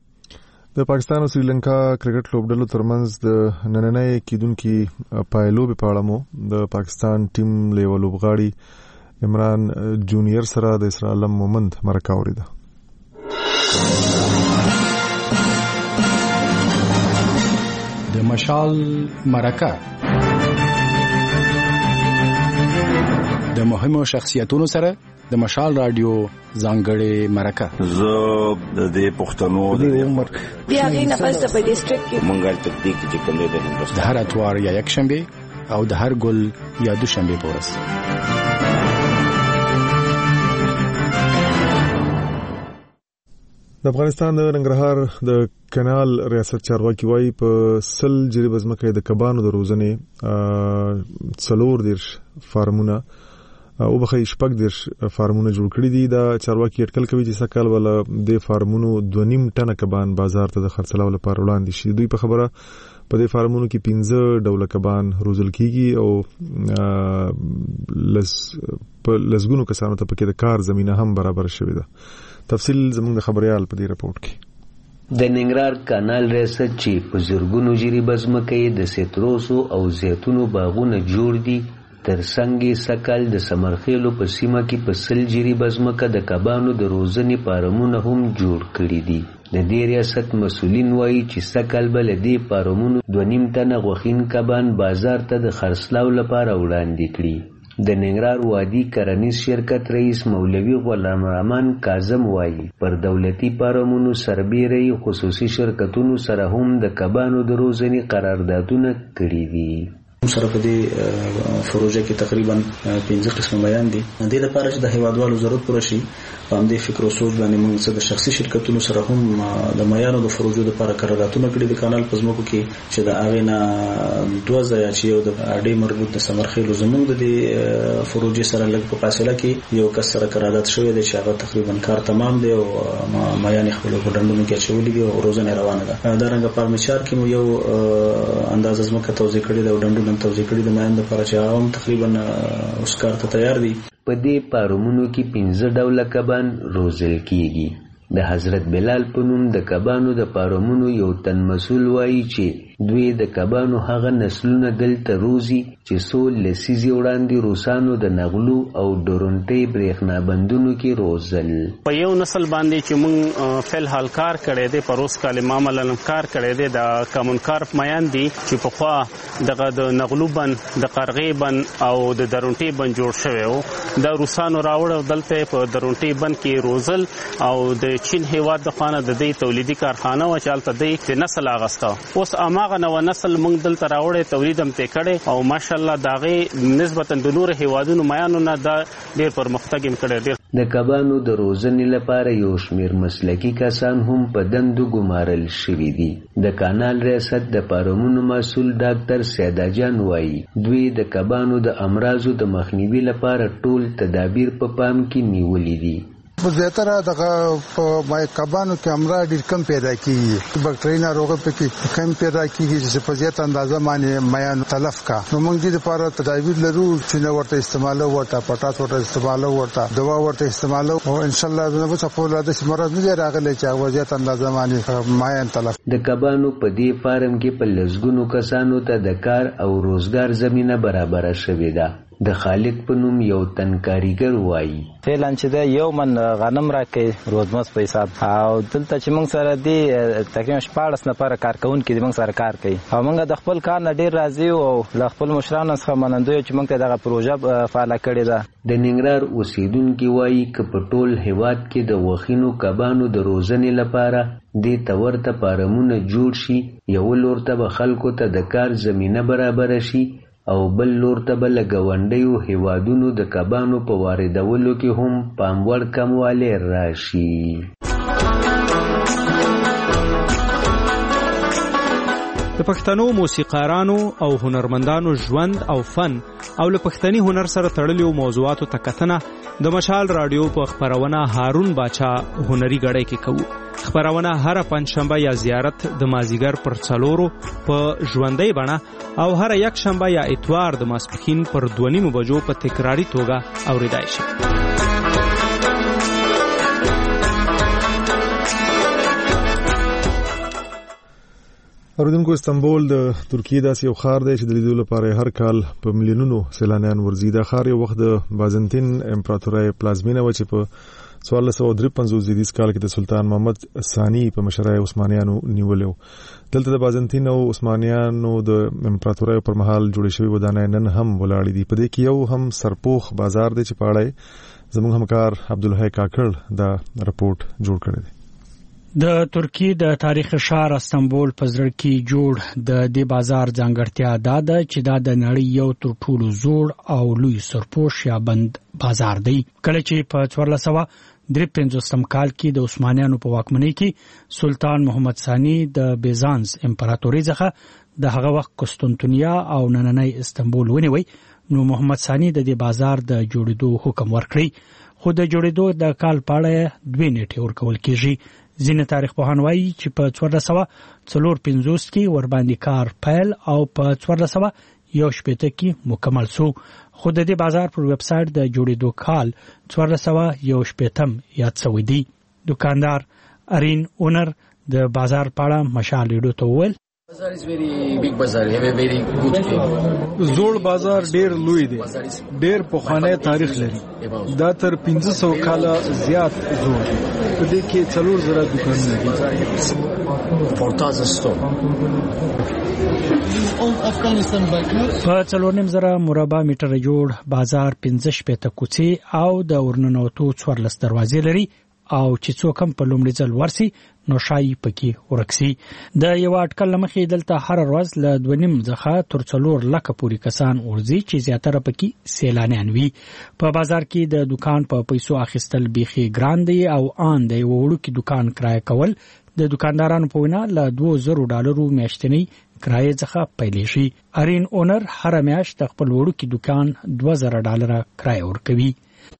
د پاکستان او سریلانکا کرکټ لوبډلو ترمنځ د نننۍ کیدونکو پایلوب په اړه مو د پاکستان ټیم لیول لوبغاړي عمران جونیئر سره د اسرا علم مومند مرکه اوریده د مشال مرکه د مهمو شخصیتونو سره د مشال رادیو ځانګړې مرکه زه د دې پښتنو د عمر بیا غي نه پس په ډیسټریکټ کې مونږه تطبیق چې کوم دی د هندوستان د هر اتوار یا یک شنبه او د هر ګل یا دو شنبه پورس د افغانستان د ننګرهار د کانال ریاست چارواکي وايي په سل جری بزمکه د کبانو د روزنې څلور دیرش فارمونه او بخې شپږ دیرش فارمونه جوړ کړی دي دا چارواکي اټکل کوي چې سکهال ولا د فارمونو دوه نیم ټنه کبان بازار ته د خرڅلاو لپاره وړاندې شي دوی په خبره په دې فارمونو کې پنځه ډوله کبان روزل کیږي او لس په لسګونو کسانو ته پکې د کار زمينه هم برابر شوې ده تفصیل زموږ د خبريال په دې رپورت کې د ننګرهار کانال ریاست چې په زرګونو جری بزمکه د سیتروسو او زیتونو باغونه جوړ دي ترڅنګ سکهال د سمرخیلو په سیمه کې په سل جری بزمکه د کبانو د روزنې فارمونه هم جوړ کړي دي د دې ریاست مسؤلین وایي چې سکهال بل دې فارمونو دوه نیم ټنه غوښین کبان بازار ته د خرڅلاو لپاره وړاندې کړي د ننګرهار وادي کرنیز شرکت رئیس مولوی غلام رحمان کاظم وایي پر دولتي فارمونو سربېره خصوصي شرکتونو سره هم د کبانو د روزنې قراردادونه کړي دي سره په دې پروژه کې تقریبا پنځه قسم بیان دي د دې لپاره چې د هیوادوالو ضرورت پوره شي په همدې فکر او سوچ باندې موږ د شخصي شرکتونو سره هم د میانو د پروژو لپاره قراردادونه کړي د کانال په ځمکو کې چې د هغه نه دوه ځای چې یو د اډې مربوط د سمرخیلو زموږ د دې پروژې سره لږ په فاصله کې یو کس سره قرارداد شوی دی چې هغه تقریبا کار تمام دی او میان خپل ګډنډونو کې چولې دي او روزنه روانه ده دا رنګ په پارمیچار کې مو یو انداز ځمکه توزیع کړي د ډنډونو توزیع کړي د میان لپاره چې هم تقریبا اوس کار ته تیار دي په دې فارمونو کې پنځه ډوله کبان روزل کیږي د حضرت بلال په نوم د کبانو د فارمونو یو تن مسؤل وایي چې دوی د کبانو هغه نسلونه دلته روزي چې څو لسیزې وړاندې روسانو د نغلو او ډورونټي برېښنا بندونو کې روزل. په یو نسل باندې چې موږ فل حال کار کړی دی، په روس کال معمولا کار کړی دی، د کمونکار میان دي چې په خوا دغه د نغلو بند، د قرغې بند او د درونټي بند جوړ شوی و. د روسانو راوړ دلته په درونټي بند کې روزل او د چین هیواد د خانه د دې تولیدي کارخانه و چې البته د نسل اغستا. اوس اماغه نو نسل موږ دلته راوړې تولید هم ته کړي او ماشاءالله داغه نسبتا د نور هیوادونو میانو نه د ډیر پرمختګ هم کړی دی. د کبانو د روزنې لپاره یو شمیر مسلکي کسان هم په دندو ګمارل شوي دي. د کانال ریاست د فارمونو مسؤل ډاکټر سیدا جان وایي دوی د کبانو د امراضو د مخنیوي لپاره ټول تدابیر په پام کې نیولي دي. په زیاتره دغه په کبانو کې امراض ډېر کم پیدا کیږي، بکټریا ناروغي پکې کم پیدا کیږي چې په زیات اندازه باندې میان تلف کا. نو موږ دې لپاره تدابیر لرو چې نو ورته استعمالو، ورته پټاس ورته استعمالو، ورته دوا ورته استعمالو او ان شاء الله زموږ په خپل د مرض نه راغلي چې په زیات اندازه باندې میان تلف. د کبانو په دې فارم کې په لږونو کسانو ته د کار او روزګار زمينه برابر شوې ده. د خالق په نوم یو تن کاریګر وایي فعلا چې دا یو من غنم راکې روزمز په حساب او دلته چې موږ سره دی تقریبا شپاړس نفر کارکونکي دي موږ سره کار کوي او موږ د خپل کار نه ډیر راضي او له خپل مشرانو څخه منندوی چې موږ ته دغه پروژه فعال کړې ده. د ننګرهار اوسیدونکي وایي چې په ټول هیواد کې د وخینو کبانو د روزنې لپاره دې تورته فارمونه جوړ شي، یو لور ته به خلکو ته د کار زمینه برابر شي او بل لور ته به له ګاونډیو هیوادونو د کبانو په واردولو کې هم پاموړ کموالی راشي. د پښتنو موسیقارانو او هنرمندانو ژوند او فن او له پښتني هنر سره تړلو موضوعاتو ته کتنه د مشال رادیو په خبرونه هارون باچا هنري غړی کې کوو. خبرونه هر پنځشنبه یا زیارت د مازیګر پر څلورو په ژوندۍ بڼه او هر یک شنبه یا اتوار د ماسپښین پر دوه نیمو بجو په تکراري توګه اوریدای شي. اوریدونکو استنبول د ترکیې داسې یو ښار دی چې د لیدو لپاره هر کال په میلیونونو سیلانیان ورځي. دا ښار یو وخت د بازنطین امپراتورۍ پلازمینه و چې په څوارلس سوه درې پنځوس زیږدیز کال کې د سلطان محمد ثاني په مشرۍ عثمانیانو نیولې و. دلته د بازنطین او عثمانیانو د امپراتورۍ پر مهال جوړې شوې ودانۍ نن هم ولاړې دي. په دې کې یو هم سرپوخ بازار دی چې په اړه زموږ همکار عبدالحی کاکړ دا رپورټ جوړ کړی دی. د ترکیې د تاریخ ښار استنبول په زړه کې جوړ د دې بازار ځانګړتیا دا ده چې دا د نړۍ یو تر ټولو زوړ او لوی سرپوش یا بند بازار دی. کله چې په څوارلس سوه درې پنځوسم کال کې د عثمانیانو په واکمنۍ کې سلطان محمد ثاني د بیزانس امپراتورۍ څخه د هغه وخت قسطنطنیه او نننۍ استنبول ونیوي، نو محمد ثاني د دې بازار د جوړېدو حکم ورکړی، خو د جوړېدو د کال په اړه دوې نیټې ورکول کېږي. ځینې تاریخ پوهان وایي چې په څوارلس سوه څلور پنځوس کې ورباندې کار پیل او په څوارلس سوه یو شپېته کې مکمل سو، خو د دې بازار پر ویب سایټ د جوړېدو کال څوارلس سوه یو شپېتم یاد شوی دی. دکاندار ارین اونر د بازار په اړه مشال ریډیو ته وویل زوړ بازار ډیر لوی دی، ډیر پخوانی تاریخ لري، دا تر پنځه سوه کاله زیات زوړ دی. په دې کې څلور زره دکانونه دي. په څلور نیم زره مربع میټره جوړ بازار پنځه شپېته کوڅې او د ورننوتو څوارلس دروازې لري او چې څوک هم په لومړي ځل ورسي نو شایي پکې ورکسي. د یو اټکل مخې دلته هر ورځ له دوه نیم څخه تر څلور لکه پورې کسان ورځي چې زیاتره پکې سیلانیان وي. په بازار کې د دکان په پیسو اخیستل بیخي ګران دی او آن د یو وړوکي دکان کرایه کول د دکاندارانو په وینا له دوه زرو ډالرو میاشتنی کرایه څخه پیلېږي. ارین اونر هر میاشت خپل وړوکي دکان دوه زره ډالره کرایه ورکوي.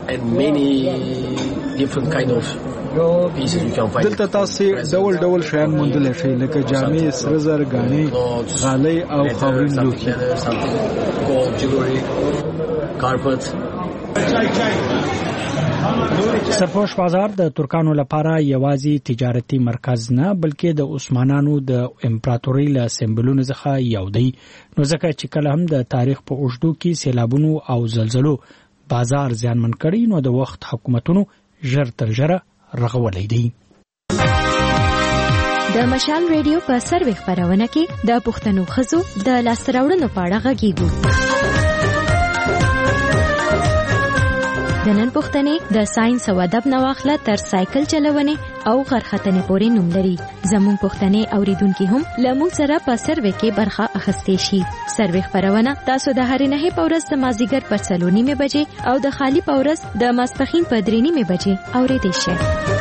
دلته تاسو ډول ډول شیان موندلی شئ لکه جامې، سره زر، غاڼې، غالۍ او خاورین لوښي. سرپوش بازار د ترکانو لپاره یوازې تجارتي مرکز نه بلکې د عثمانانو د امپراتورۍ له سمبولونو څخه یو دی، نو ځکه چې کله هم د تاریخ په اوږدو کې سیلابونو او زلزلو بازار زیانمن کړي نو د وخت حکومتونو ژر تر ژره رغولی دی. د مشال ریډیو په سروي خبرونه کې د پښتنو خزو د لاسراوړنو په اړه غږیږو. د نن پښتنې د ساينس او ادب نواخله تر سایکل چلونې او غرختنې پورې نوم لري. زموږ پښتنې اوریدونکو هم لمون سره په سروي کې برخه اخیستې شي. سروي خبرونه تاسو د هرې نه په ورځ د مازیګر پر څلور نیمه بجې او د خالی په ورځ د ماسپخین په درې نیمه بجې اورېدئ شئ.